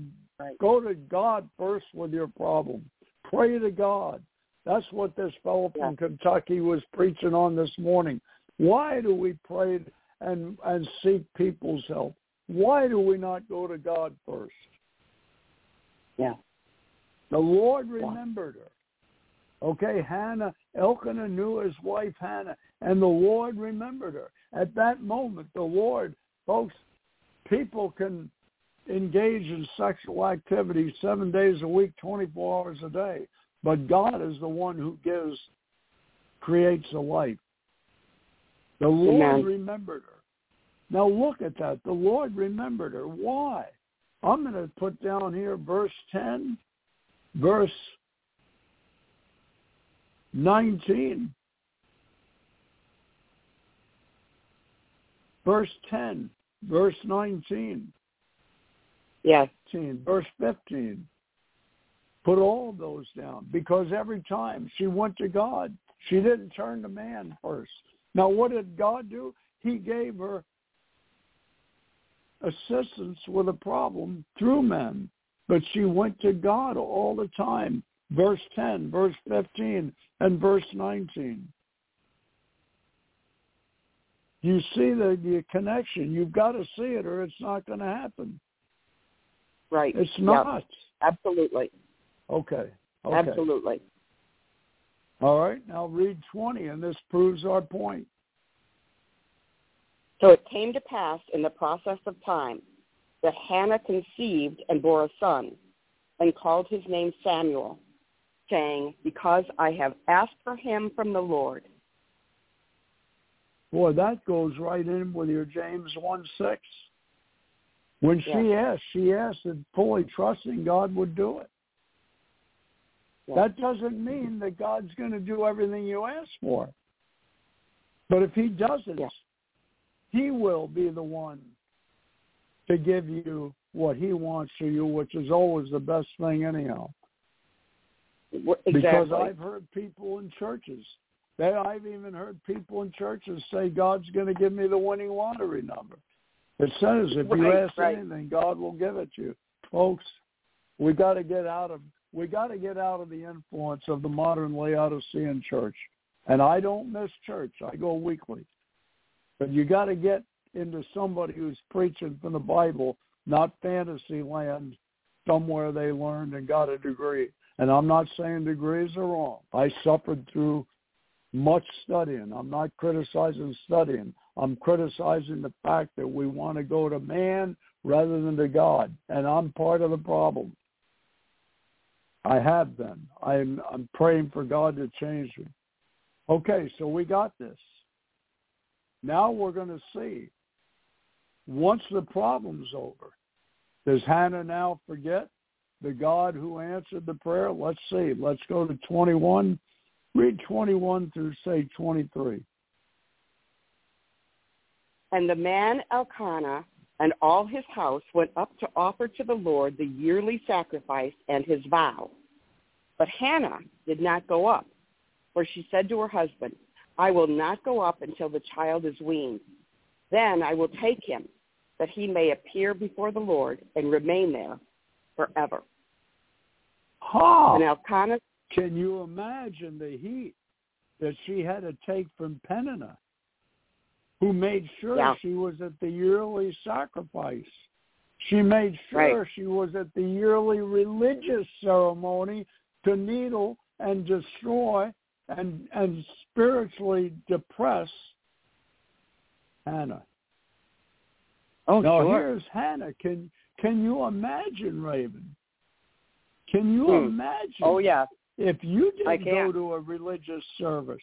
God first with your problem. Pray to God. That's what this fellow from Kentucky was preaching on this morning. Why do we pray and seek people's help? Why do we not go to God first? Yeah. The Lord remembered her. Okay, Elkanah knew his wife Hannah, and the Lord remembered her. At that moment, the Lord, folks, people can engage in sexual activity 7 days a week, 24 hours a day, but God is the one who creates a life. The Lord remembered her. Now look at that. The Lord remembered her. Why? I'm going to put down here verse 10, verse 19. Verse 10, verse 19. Yes. Verse 15. Put all of those down, because every time she went to God, she didn't turn to man first. Now, what did God do? He gave her assistance with a problem through men, but she went to God all the time verse 10, verse 15, and verse 19. You see the connection. You've got to see it or it's not going to happen. Right. It's not. Yep. Absolutely. Okay. Absolutely. All right. Now read 20, and this proves our point. So it came to pass in the process of time that Hannah conceived and bore a son and called his name Samuel, saying, because I have asked for him from the Lord. Boy, that goes right in with your James 1:6. When she asked and fully trusting God would do it. Yeah. That doesn't mean that God's going to do everything you ask for. But if he doesn't, he will be the one to give you what he wants for you, which is always the best thing anyhow. Exactly. Because I've heard people in churches, I've even heard people in churches say, God's going to give me the winning lottery number. It says if you ask anything, God will give it to you. Folks, we got to get out of the influence of the modern Laodicean church. And I don't miss church. I go weekly. But you got to get into somebody who's preaching from the Bible, not fantasy land somewhere they learned and got a degree. And I'm not saying degrees are wrong. I suffered through much studying. I'm not criticizing studying. I'm criticizing the fact that we want to go to man rather than to God. And I'm part of the problem. I have been. I'm praying for God to change me. Okay, so we got this. Now we're going to see, once the problem's over, does Hannah now forget the God who answered the prayer? Let's see. Let's go to 21. Read 21 through, say, 23. And the man Elkanah and all his house went up to offer to the Lord the yearly sacrifice and his vow. But Hannah did not go up, for she said to her husband, I will not go up until the child is weaned. Then I will take him, that he may appear before the Lord and remain there forever. And Elkanah, can you imagine the heat that she had to take from Peninnah, who made sure she was at the yearly sacrifice? She made sure she was at the yearly religious ceremony to needle and destroy and spiritually depress Hannah. Here's Hannah. Can you imagine, Raven? Can you imagine? Oh, yeah. If you didn't go to a religious service.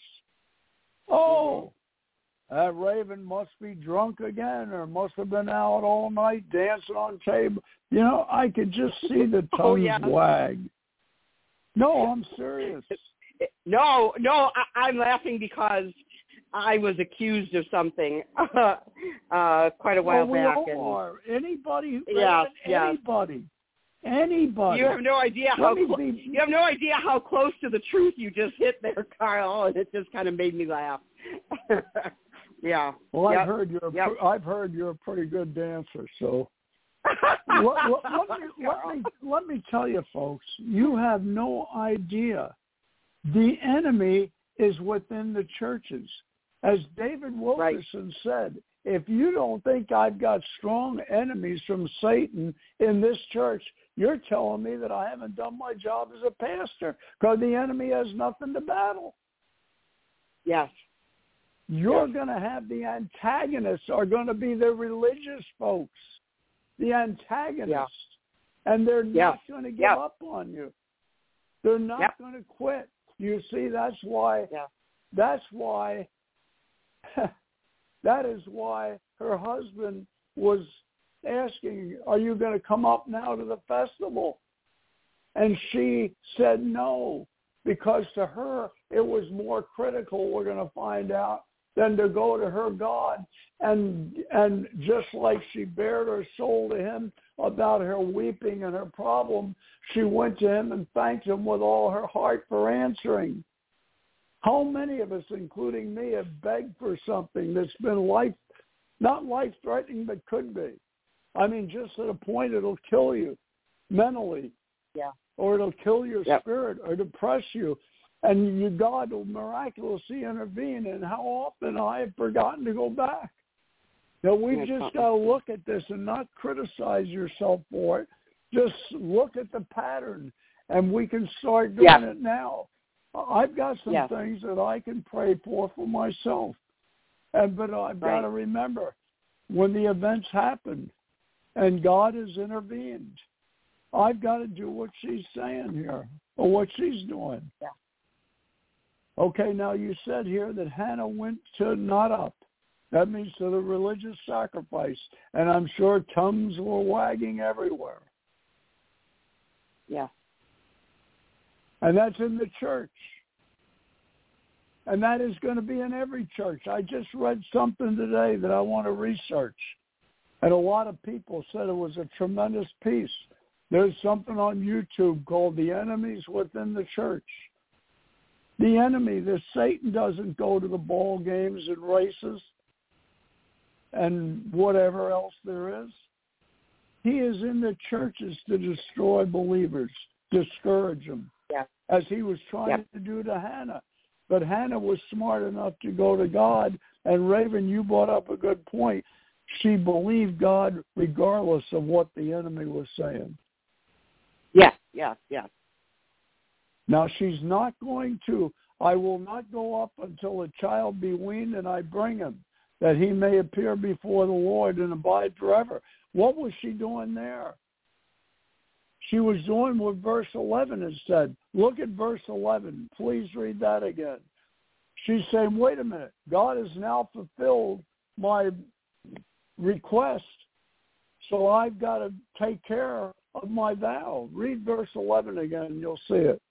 That Raven must be drunk again or must have been out all night dancing on table. You know, I could just see the tongues wag. No, I'm serious. No, I'm laughing because I was accused of something quite a while back. We all are. Anybody. Anybody. You have no idea how close to the truth you just hit there, Carl, and it just kind of made me laugh. Yeah. Well, I've heard you're a pretty good dancer, so let me tell you, folks, you have no idea. The enemy is within the churches. As David Wilkerson said, if you don't think I've got strong enemies from Satan in this church, you're telling me that I haven't done my job as a pastor, because the enemy has nothing to battle. Yes. You're going to have the antagonists are going to be the religious folks, the antagonists, and they're not going to give up on you. They're not going to quit. You see, that is why her husband was asking, are you going to come up now to the festival? And she said no, because to her it was more critical, we're going to find out, than to go to her God. And just like she bared her soul to him about her weeping and her problem, she went to him and thanked him with all her heart for answering. How many of us, including me, have begged for something that's been not life-threatening, but could be? I mean, just at a point it'll kill you mentally. Yeah. or it'll kill your Yep. spirit or depress you. And God will miraculously intervene. And how often I have forgotten to go back. Now, we've just got to look at this and not criticize yourself for it. Just look at the pattern, and we can start doing it now. I've got some things that I can pray for myself. But I've got to remember, when the events happen and God has intervened, I've got to do what she's saying here or what she's doing. Yeah. Okay, now you said here that Hannah went to not up. That means to the religious sacrifice. And I'm sure tongues were wagging everywhere. Yeah. And that's in the church. And that is going to be in every church. I just read something today that I want to research. And a lot of people said it was a tremendous piece. There's something on YouTube called The Enemies Within the Church. The enemy, the Satan doesn't go to the ball games and races and whatever else there is. He is in the churches to destroy believers, discourage them, as he was trying to do to Hannah. But Hannah was smart enough to go to God. And Raven, you brought up a good point. She believed God regardless of what the enemy was saying. Yeah. Now, she's not going to, I will not go up until a child be weaned and I bring him, that he may appear before the Lord and abide forever. What was she doing there? She was doing what verse 11 has said. Look at verse 11. Please read that again. She's saying, wait a minute. God has now fulfilled my request, so I've got to take care of my vow. Read verse 11 again, and you'll see it.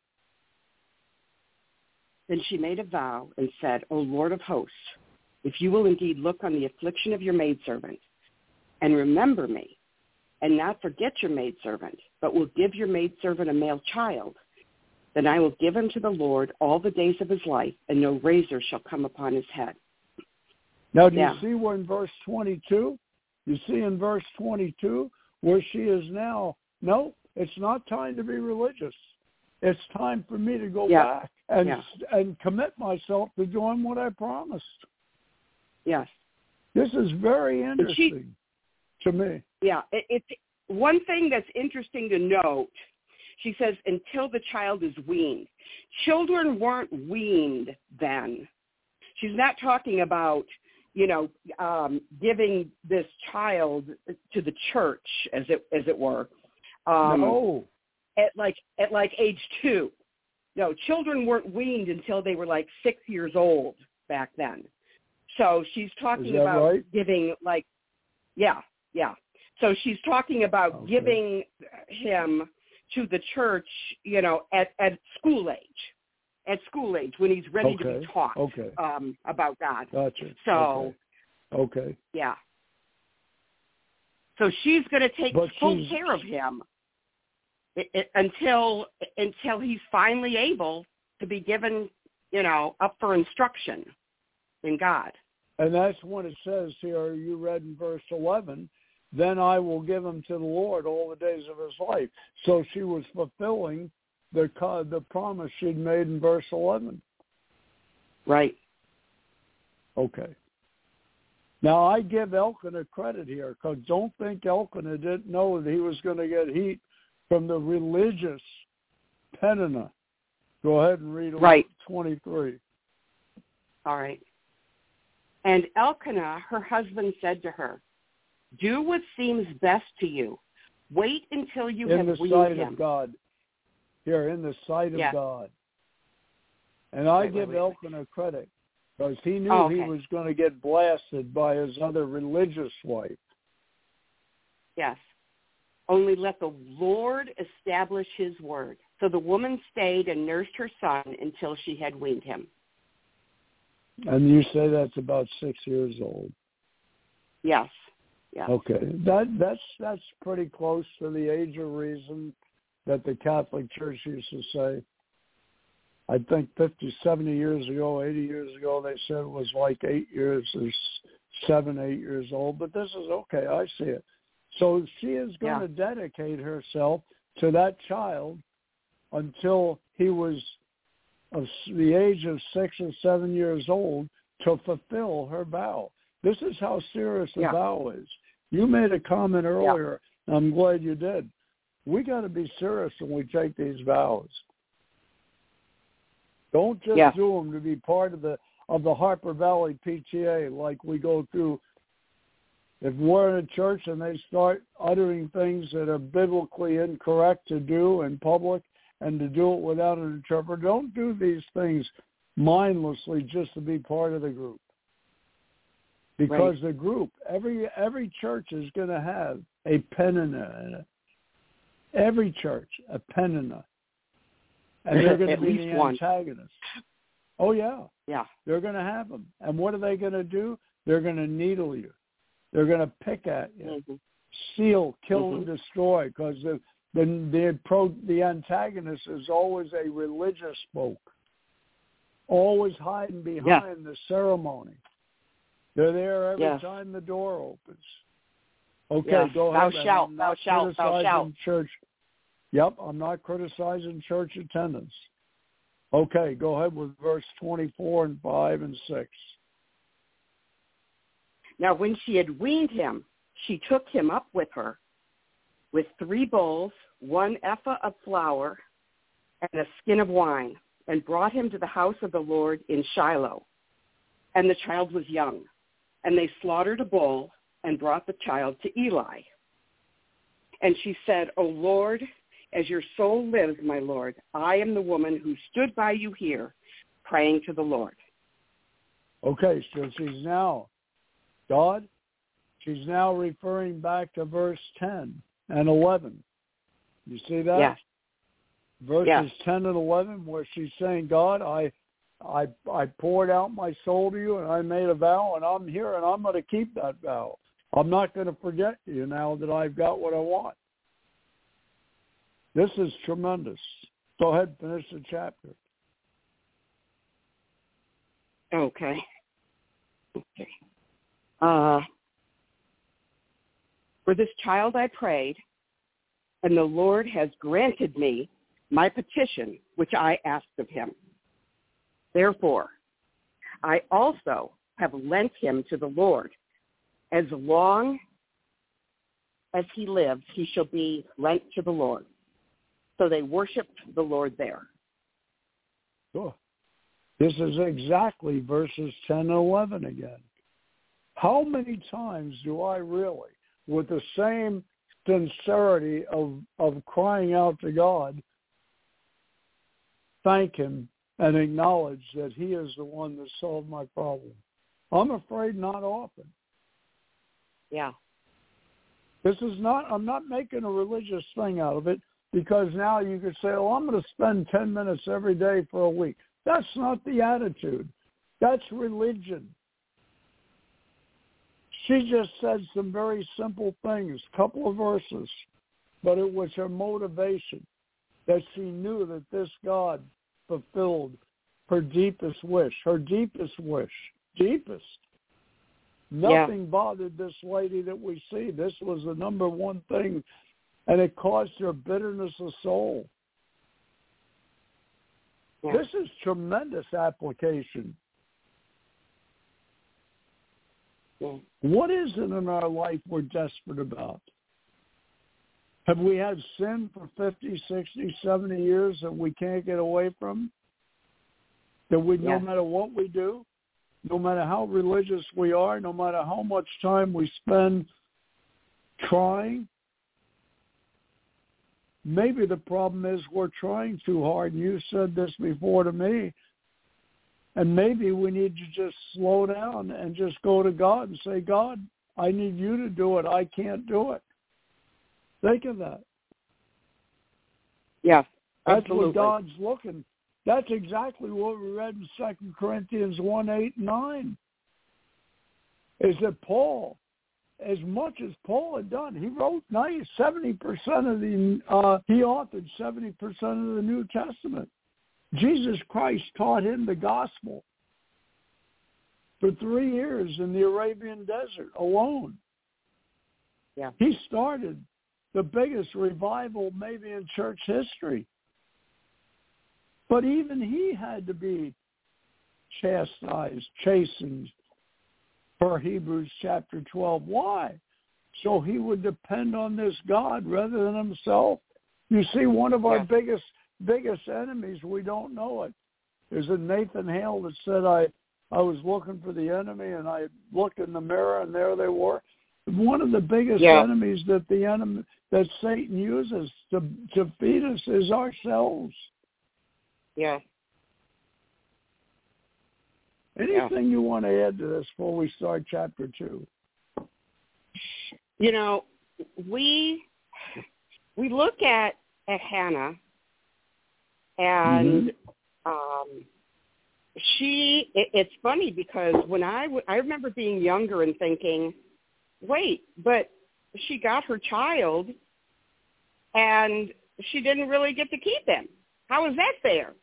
Then she made a vow and said, O Lord of hosts, if you will indeed look on the affliction of your maidservant and remember me, and not forget your maidservant, but will give your maidservant a male child, then I will give him to the Lord all the days of his life, and no razor shall come upon his head. Now, do you see where in verse 22? You see in verse 22 where she is now, no, it's not time to be religious. It's time for me to go back and commit myself to doing what I promised. Yes. This is very interesting to me. Yeah. It's one thing that's interesting to note. She says, until the child is weaned. Children weren't weaned then. She's not talking about, giving this child to the church, as it were. No. At age 2. No, children weren't weaned until they were 6 years old back then. So she's talking about giving So she's talking about giving him to the church, at school age. At school age, when he's ready to be taught about God. Gotcha. So, yeah. So she's going to take full care of him until he's finally able to be given, up for instruction in God. And that's when it says here, you read in verse 11, then I will give him to the Lord all the days of his life. So she was fulfilling the promise she'd made in verse 11. Right. Okay. Now, I give Elkanah credit here, because don't think Elkanah didn't know that he was going to get heat from the religious Peninnah. Go ahead and read 23. All right. And Elkanah, her husband, said to her, do what seems best to you. Wait until you have weaned him. In the sight of God. Here, in the sight of God. And I give Elkanah credit, because he knew he was going to get blasted by his other religious wife. Yes. Only let the Lord establish his word. So the woman stayed and nursed her son until she had weaned him. And you say that's about 6 years old. Yes. Yeah. Okay. That's pretty close to the age of reason that the Catholic Church used to say. I think 50, 70 years ago, 80 years ago, they said it was 8 years or 7, 8 years old. But this is okay. I see it. So she is going to dedicate herself to that child until he was of the age of 6 or 7 years old to fulfill her vow. This is how serious a vow is. You made a comment earlier, and I'm glad you did. We got to be serious when we take these vows. Don't just do them to be part of the Harper Valley PTA like we go through. If we're in a church and they start uttering things that are biblically incorrect to do in public and to do it without an interpreter, don't do these things mindlessly just to be part of the group. Because the group, every church is going to have a penina in it. Every church, a penina. And they're going to be the antagonists. Oh, yeah. Yeah. They're going to have them. And what are they going to do? They're going to needle you. They're going to pick at you. Steal, kill, and destroy. Because the antagonist is always a religious folk. Always hiding behind the ceremony. They're there every time the door opens. Okay, go ahead. Thou shalt. Church. Yep, I'm not criticizing church attendance. Okay, go ahead with verse 24 and 5 and 6. Now when she had weaned him, she took him up with her with 3 bowls, 1 ephah of flour, and a skin of wine, and brought him to the house of the Lord in Shiloh. And the child was young. And they slaughtered a bull and brought the child to Eli. And she said, O Lord, as your soul lives, my Lord, I am the woman who stood by you here praying to the Lord. Okay, so she's now referring back to verse 10 and 11. You see that? Yes. Verses 10 and 11 where she's saying, God, I poured out my soul to you and I made a vow and I'm here and I'm going to keep that vow. I'm not going to forget you now that I've got what I want. This is tremendous. Go ahead, finish the chapter. Okay. For this child I prayed, and the Lord has granted me my petition, which I asked of him. Therefore, I also have lent him to the Lord. As long as he lives, he shall be lent to the Lord. So they worshiped the Lord there. Sure. This is exactly verses 10 and 11 again. How many times do I really, with the same sincerity of crying out to God, thank him and acknowledge that he is the one that solved my problem? I'm afraid not often. Yeah. I'm not making a religious thing out of it, because now you could say, oh, I'm going to spend 10 minutes every day for a week. That's not the attitude. That's religion. She just said some very simple things, couple of verses, but it was her motivation that she knew that this God fulfilled her deepest wish, deepest. Nothing bothered this lady that we see. This was the number one thing, and it caused her bitterness of soul. Yeah. This is tremendous application. Yeah. What is it in our life we're desperate about? Have we had sin for 50, 60, 70 years that we can't get away from? That no matter what we do, no matter how religious we are, no matter how much time we spend trying, maybe the problem is we're trying too hard. And you said this before to me. And maybe we need to just slow down and just go to God and say, God, I need you to do it. I can't do it. Think of that. Yeah, absolutely. That's what God's looking. That's exactly what we read in 2 Corinthians 1, 8, 9. Is that Paul, as much as Paul had done, he wrote 70% of he authored 70% of the New Testament. Jesus Christ taught him the gospel for 3 years in the Arabian desert alone. Yeah. He started the biggest revival maybe in church history. But even he had to be chastised, chastened, per Hebrews chapter 12. Why? So he would depend on this God rather than himself. You see, one of our biggest enemies, we don't know it. There's a Nathan Hale that said, I was looking for the enemy, and I looked in the mirror, and there they were. One of the biggest enemies that Satan uses to feed us is ourselves. Yeah. Anything you want to add to this before we start chapter 2? You know, we look at Hannah, and it's funny because when I remember being younger and thinking, wait, but she got her child and she didn't really get to keep him. How is that fair?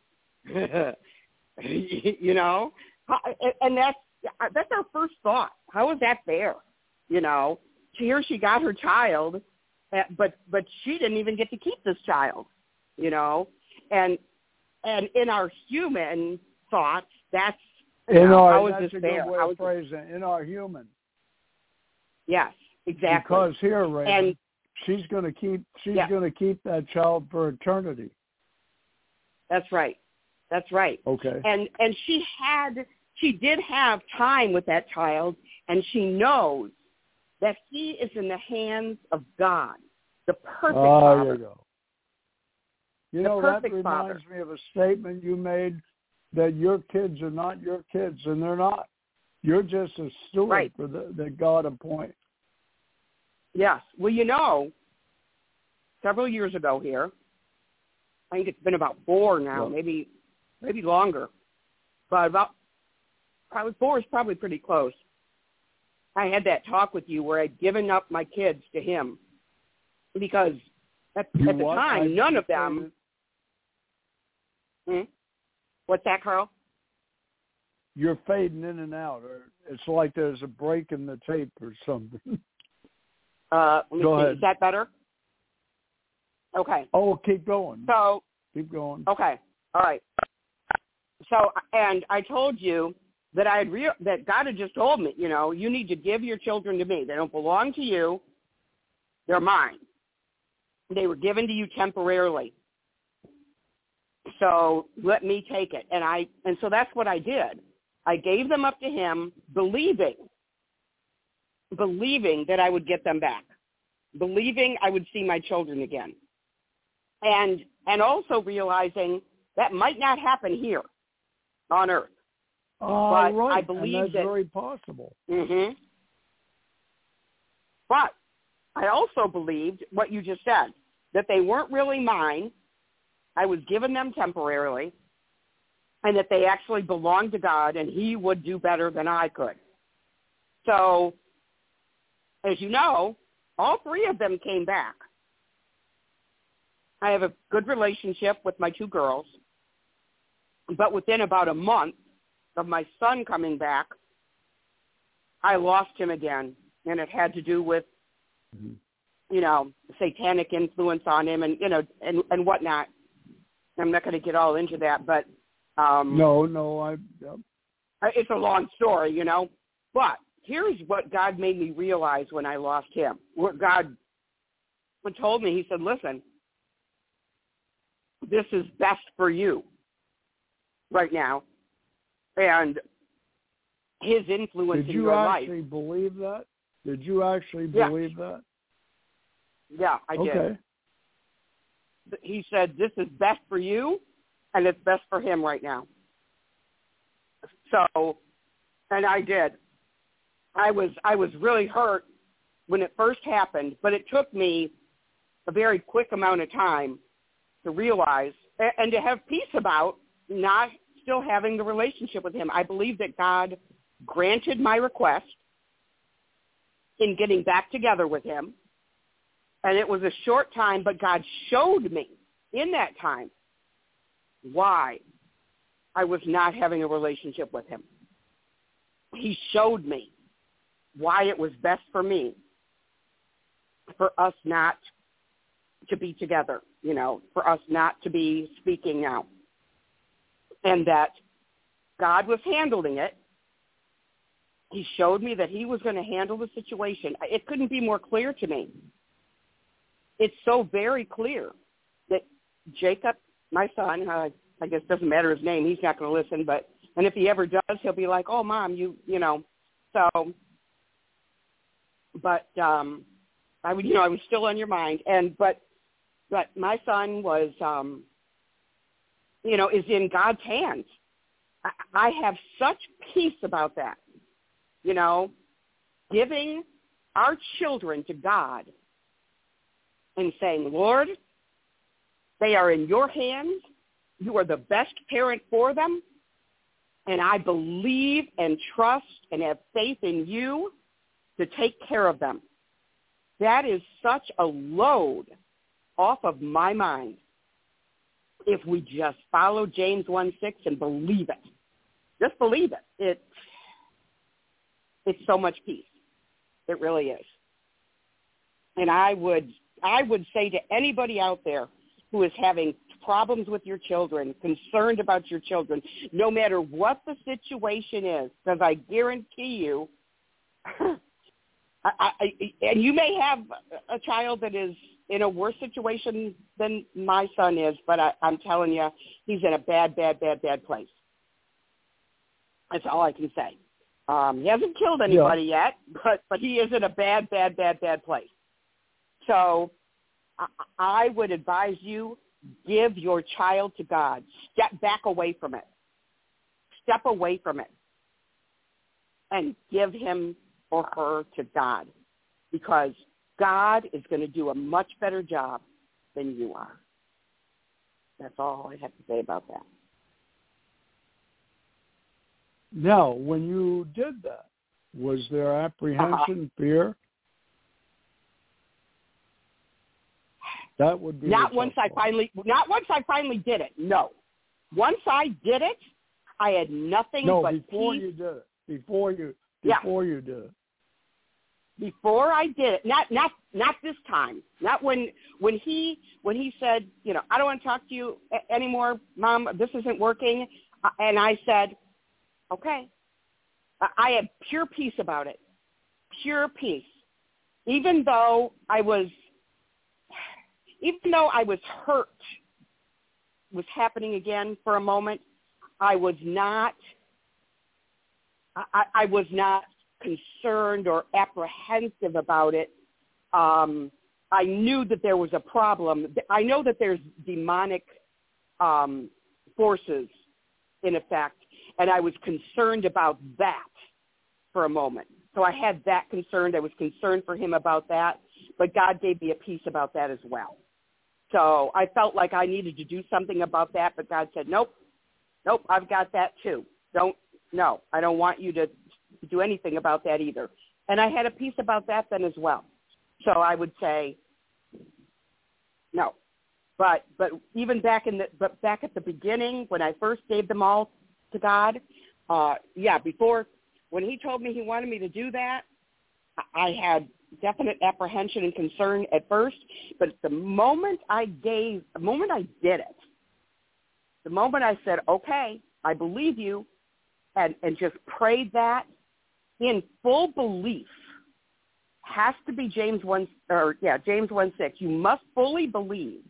You know, and that's our first thought. How is that fair? You know, here she got her child, but she didn't even get to keep this child. You know, and in our human thoughts, that's how is this fair? How is it in our human? Yes, exactly. Because here, Raven, she's going to keep that child for eternity. That's right. That's right. Okay. And she did have time with that child, and she knows that he is in the hands of God, the perfect Father. There you go. You know, that reminds me of a statement you made that your kids are not your kids, and they're not. You're just a steward for that God appoints. Yes. Well, you know, several years ago here, I think it's been about 4 now, maybe longer, but about probably 4 is probably pretty close. I had that talk with you where I'd given up my kids to him because at the time, none of them. What's that, Carl? You're fading in and out, or it's like there's a break in the tape or something. Let me see. Is that better? Okay. Oh, keep going. So keep going. Okay. All right. So, and I told you that that God had just told me, you know, you need to give your children to me. They don't belong to you. They're mine. They were given to you temporarily. So let me take it. And so that's what I did. I gave them up to him, believing that I would get them back, believing I would see my children again, and also realizing that might not happen here on Earth. But right. I believe and that's very possible. Mm-hmm. But I also believed what you just said, that they weren't really mine. I was given them temporarily, and that they actually belonged to God, and he would do better than I could. So, as you know, all 3 of them came back. I have a good relationship with my 2 girls, but within about a month of my son coming back, I lost him again, and it had to do with, you know, satanic influence on him and, you know, and whatnot. I'm not going to get all into that, but it's a long story, you know. But here's what God made me realize when I lost him. What God told me, he said, listen, this is best for you right now. And his influence in your life. Did you actually believe that? Did you actually believe that? Yeah, I did. Okay. He said, this is best for you, and it's best for him right now. So, and I did. I was really hurt when it first happened, but it took me a very quick amount of time to realize and to have peace about not still having the relationship with him. I believe that God granted my request in getting back together with him. And it was a short time, but God showed me in that time why I was not having a relationship with him. He showed me why it was best for me for us not to be together, you know, for us not to be speaking now. and that God was handling it. He showed me that he was going to handle the situation. It couldn't be more clear to me. It's so very clear that Jacob, my son, I guess it doesn't matter his name, he's not going to listen, and if he ever does, he'll be like, oh, Mom, you know. So, but I was still on your mind. But my son was, is in God's hands. I have such peace about that. Giving our children to God and saying, Lord, they are in your hands. You are the best parent for them. And I believe and trust and have faith in you to take care of them. That is such a load off of my mind if we just follow James 1:6 and believe it. Just believe it. It's so much peace. It really is. And I would say to anybody out there who is having problems with your children, concerned about your children, no matter what the situation is, because I guarantee you, and you may have a child that is in a worse situation than my son is, but I'm telling you, he's in a bad, bad, bad, bad place. That's all I can say. He hasn't killed anybody yet, but he is in a bad, bad, bad, bad place. So I would advise you, give your child to God. Step back away from it. Step away from it. And give him or her to God. Because God is going to do a much better job than you are. That's all I have to say about that. Now, when you did that, was there apprehension, fear? That would be not once I finally did it. No, once I did it, I had nothing but before peace. You did it. Before you did it. Before I did it, not this time. Not when he said, I don't want to talk to you anymore, Mom. This isn't working. And I said, okay. I had pure peace about it. Pure peace. Even though I was hurt, was happening again for a moment, I was not concerned or apprehensive about it. I knew that there was a problem. I know that there's demonic forces in effect, and I was concerned about that for a moment. So I had that concerned. I was concerned for him about that, but God gave me a peace about that as well. So I felt like I needed to do something about that, but God said, nope, I've got that too. I don't want you to do anything about that either. And I had a peace about that then as well. So I would say no. But even back at the beginning, when I first gave them all to God, before, when he told me he wanted me to do that, I had definite apprehension and concern at first, but the moment I did it, the moment I said, okay, I believe you, and just prayed that in full belief, has to be James 1:6. You must fully believe.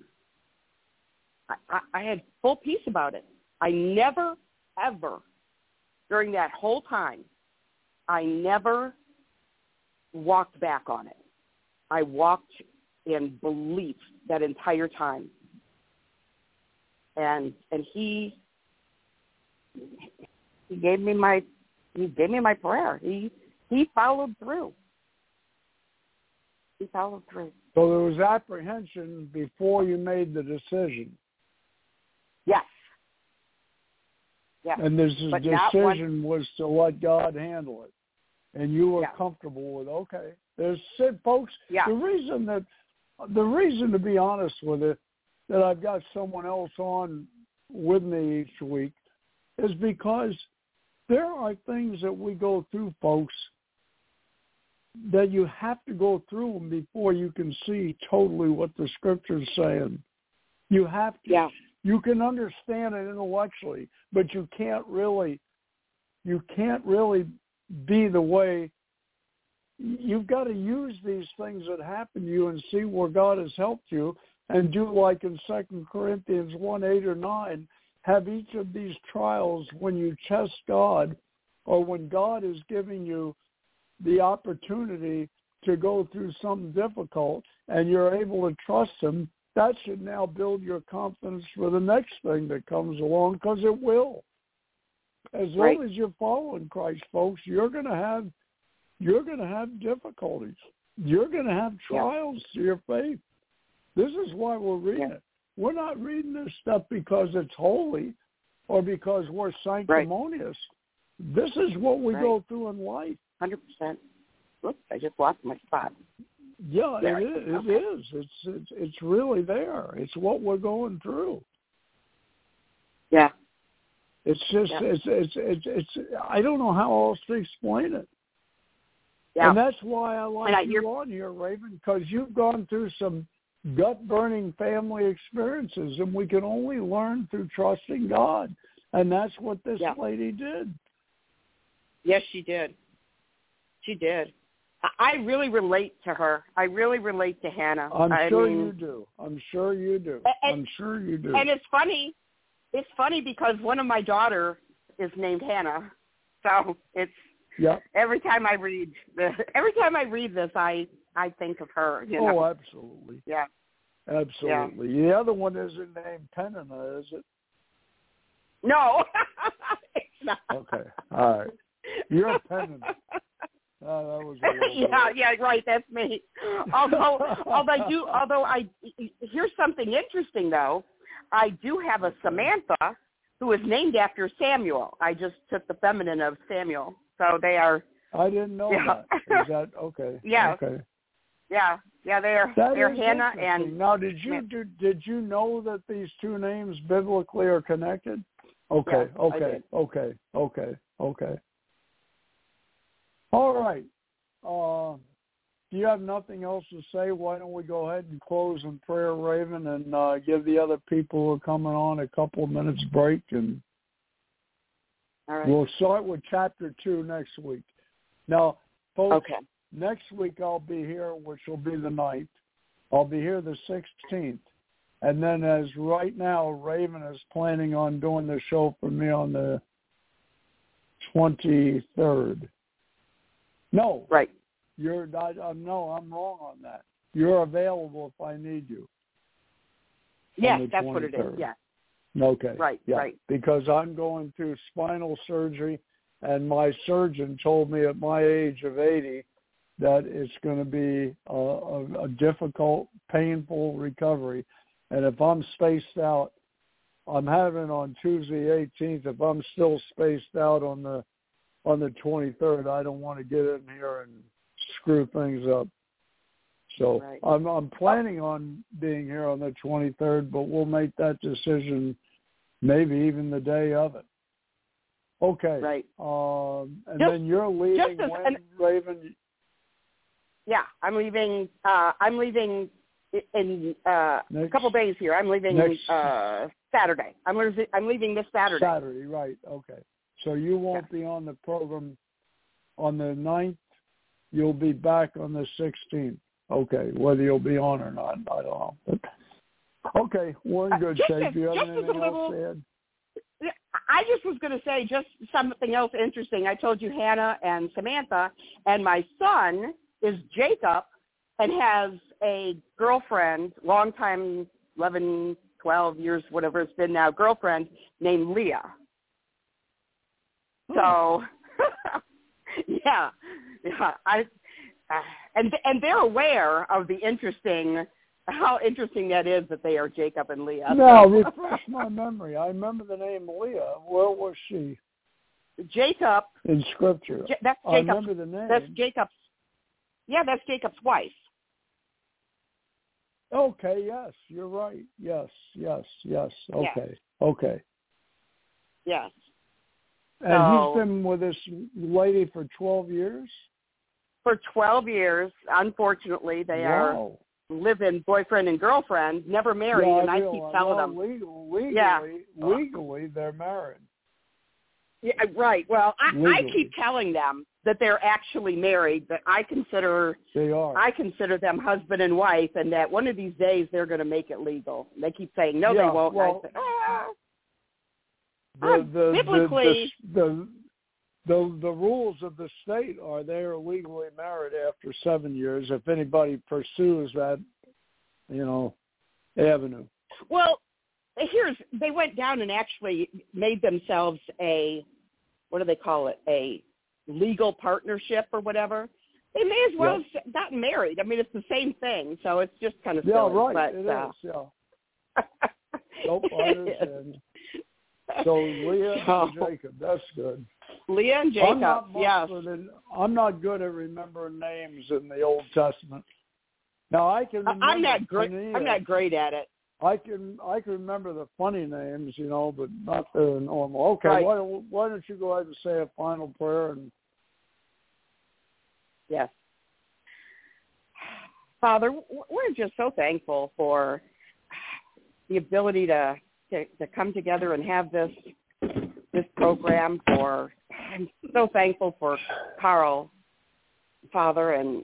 I had full peace about it. I never, ever, during that whole time, I never walked back on it. I walked in belief that entire time. And he gave me my prayer. He followed through. He followed through. So there was apprehension before you made the decision. Yes. Yes. And this decision was to let God handle it. And you were comfortable with, okay. Folks, the reason, to be honest with it, that I've got someone else on with me each week is because there are things that we go through, folks, that you have to go through them before you can see totally what the Scripture's saying. You have to. Yeah. You can understand it intellectually, but you can't really be the way. You've got to use these things that happen to you and see where God has helped you, and do like in 2 Corinthians 1, 8 or 9, have each of these trials when you test God, or when God is giving you the opportunity to go through something difficult and you're able to trust him. That should now build your confidence for the next thing that comes along, because it will. As long as you're following Christ, folks, you're going to have difficulties. You're going to have trials to your faith. This is why we're reading it. We're not reading this stuff because it's holy or because we're sanctimonious. This is what we go through in life. 100%. Oops, I just lost my spot. Yeah, it is. It is. It's really there. It's what we're going through. Yeah. It's just it's I don't know how else to explain it. Yeah. And that's why I like you on here, Raven, because you've gone through some gut-burning family experiences, and we can only learn through trusting God. And that's what this lady did. Yes, she did. She did. I really relate to her. I really relate to Hannah. I'm sure you do. I'm sure you do. And it's funny. It's funny because one of my daughter is named Hannah. So it's every time I read this, I think of her. You know? Oh, absolutely. Yeah. Absolutely. Yeah. The other one isn't named Peninnah, is it? No. It's not. Okay. All right. You're a Peninnah. Oh, that was right. That's me. Here's something interesting though. I do have a Samantha who is named after Samuel. I just took the feminine of Samuel, so they are. I didn't know that. Is that okay? Yeah. Okay. Yeah. They're Hannah and. Now, did you know that these two names biblically are connected? Okay. Yeah, okay. All right. Do you have nothing else to say? Why don't we go ahead and close in prayer, Raven, and give the other people who are coming on a couple of minutes break, and we'll start with chapter 2 next week. Now, folks, next week I'll be here, which will be the 9th. I'll be here the 16th. And then as right now, Raven is planning on doing the show for me on the 23rd. No. Right. You're not. No, I'm wrong on that. You're available if I need you. Yes, that's what it is. Yeah. Okay. Right. Yeah. Right. Because I'm going through spinal surgery, and my surgeon told me at my age of 80 that it's going to be a difficult, painful recovery. And if I'm spaced out, I'm having on Tuesday 18th. If I'm still spaced out on the 23rd, I don't want to get in here and screw things up. So I'm planning on being here on the 23rd, but we'll make that decision maybe even the day of it. Okay. Right. And then you're leaving when, Raven? Yeah, I'm leaving. I'm leaving in a couple days here. I'm leaving Saturday. I'm leaving this Saturday. Saturday, right? Okay. So you won't be on the program on the 9th. You'll be back on the 16th. Okay, whether you'll be on or not, I don't know. But, okay, we're in good shape. Do you have anything else to add? I just was going to say just something else interesting. I told you Hannah and Samantha, and my son is Jacob and has a girlfriend, long time, 11, 12 years, whatever it's been now, girlfriend named Leah. So, and they're aware of how interesting that is that they are Jacob and Leah. Now, refresh my memory. I remember the name Leah. Where was she? Jacob. In Scripture. That's Jacob's, I remember the name. That's Jacob's. Yeah, that's Jacob's wife. Okay. Yes, you're right. Yes. Okay. Yes. And he's been with this lady for 12 years? For 12 years. Unfortunately, they are live-in boyfriend and girlfriend, never married, and I keep telling them. Legally, they're married. Yeah, right. Well, I keep telling them that they're actually married, but I consider them husband and wife, and that one of these days they're going to make it legal. They keep saying, no, they won't. Well, I say, biblically, the rules of the state are they are legally married after 7 years if anybody pursues that, avenue. Well, they went down and actually made themselves a legal partnership or whatever. They may as well have gotten married. I mean, it's the same thing, so it's just kind of silly. Yeah, right. But, it is, yeah. Nope, I understand. So Leah and Jacob, that's good. Leah and Jacob, yes. I'm not good at remembering names in the Old Testament. Now I can remember. I'm not great at it. I can remember the funny names, but not the normal. Okay, right. Why don't you go ahead and say a final prayer? Yes. Father, we're just so thankful for the ability to come together and have this program. I'm so thankful for Carl, Father, and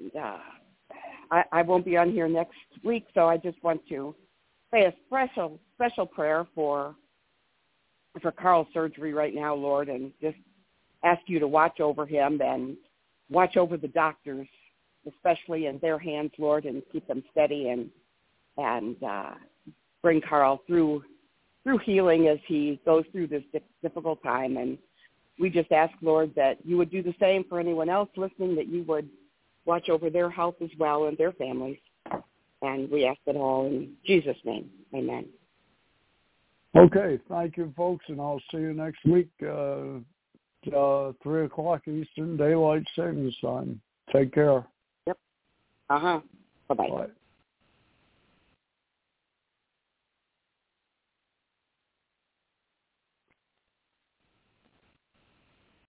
I won't be on here next week, so I just want to say a special prayer for Carl's surgery right now, Lord, and just ask you to watch over him and watch over the doctors, especially in their hands, Lord, and keep them steady and bring Carl through healing as he goes through this difficult time. And we just ask, Lord, that you would do the same for anyone else listening, that you would watch over their health as well and their families. And we ask it all in Jesus' name. Amen. Okay. Thank you, folks, and I'll see you next week, 3 o'clock Eastern Daylight Savings Time. Take care. Yep. Bye-bye. Bye.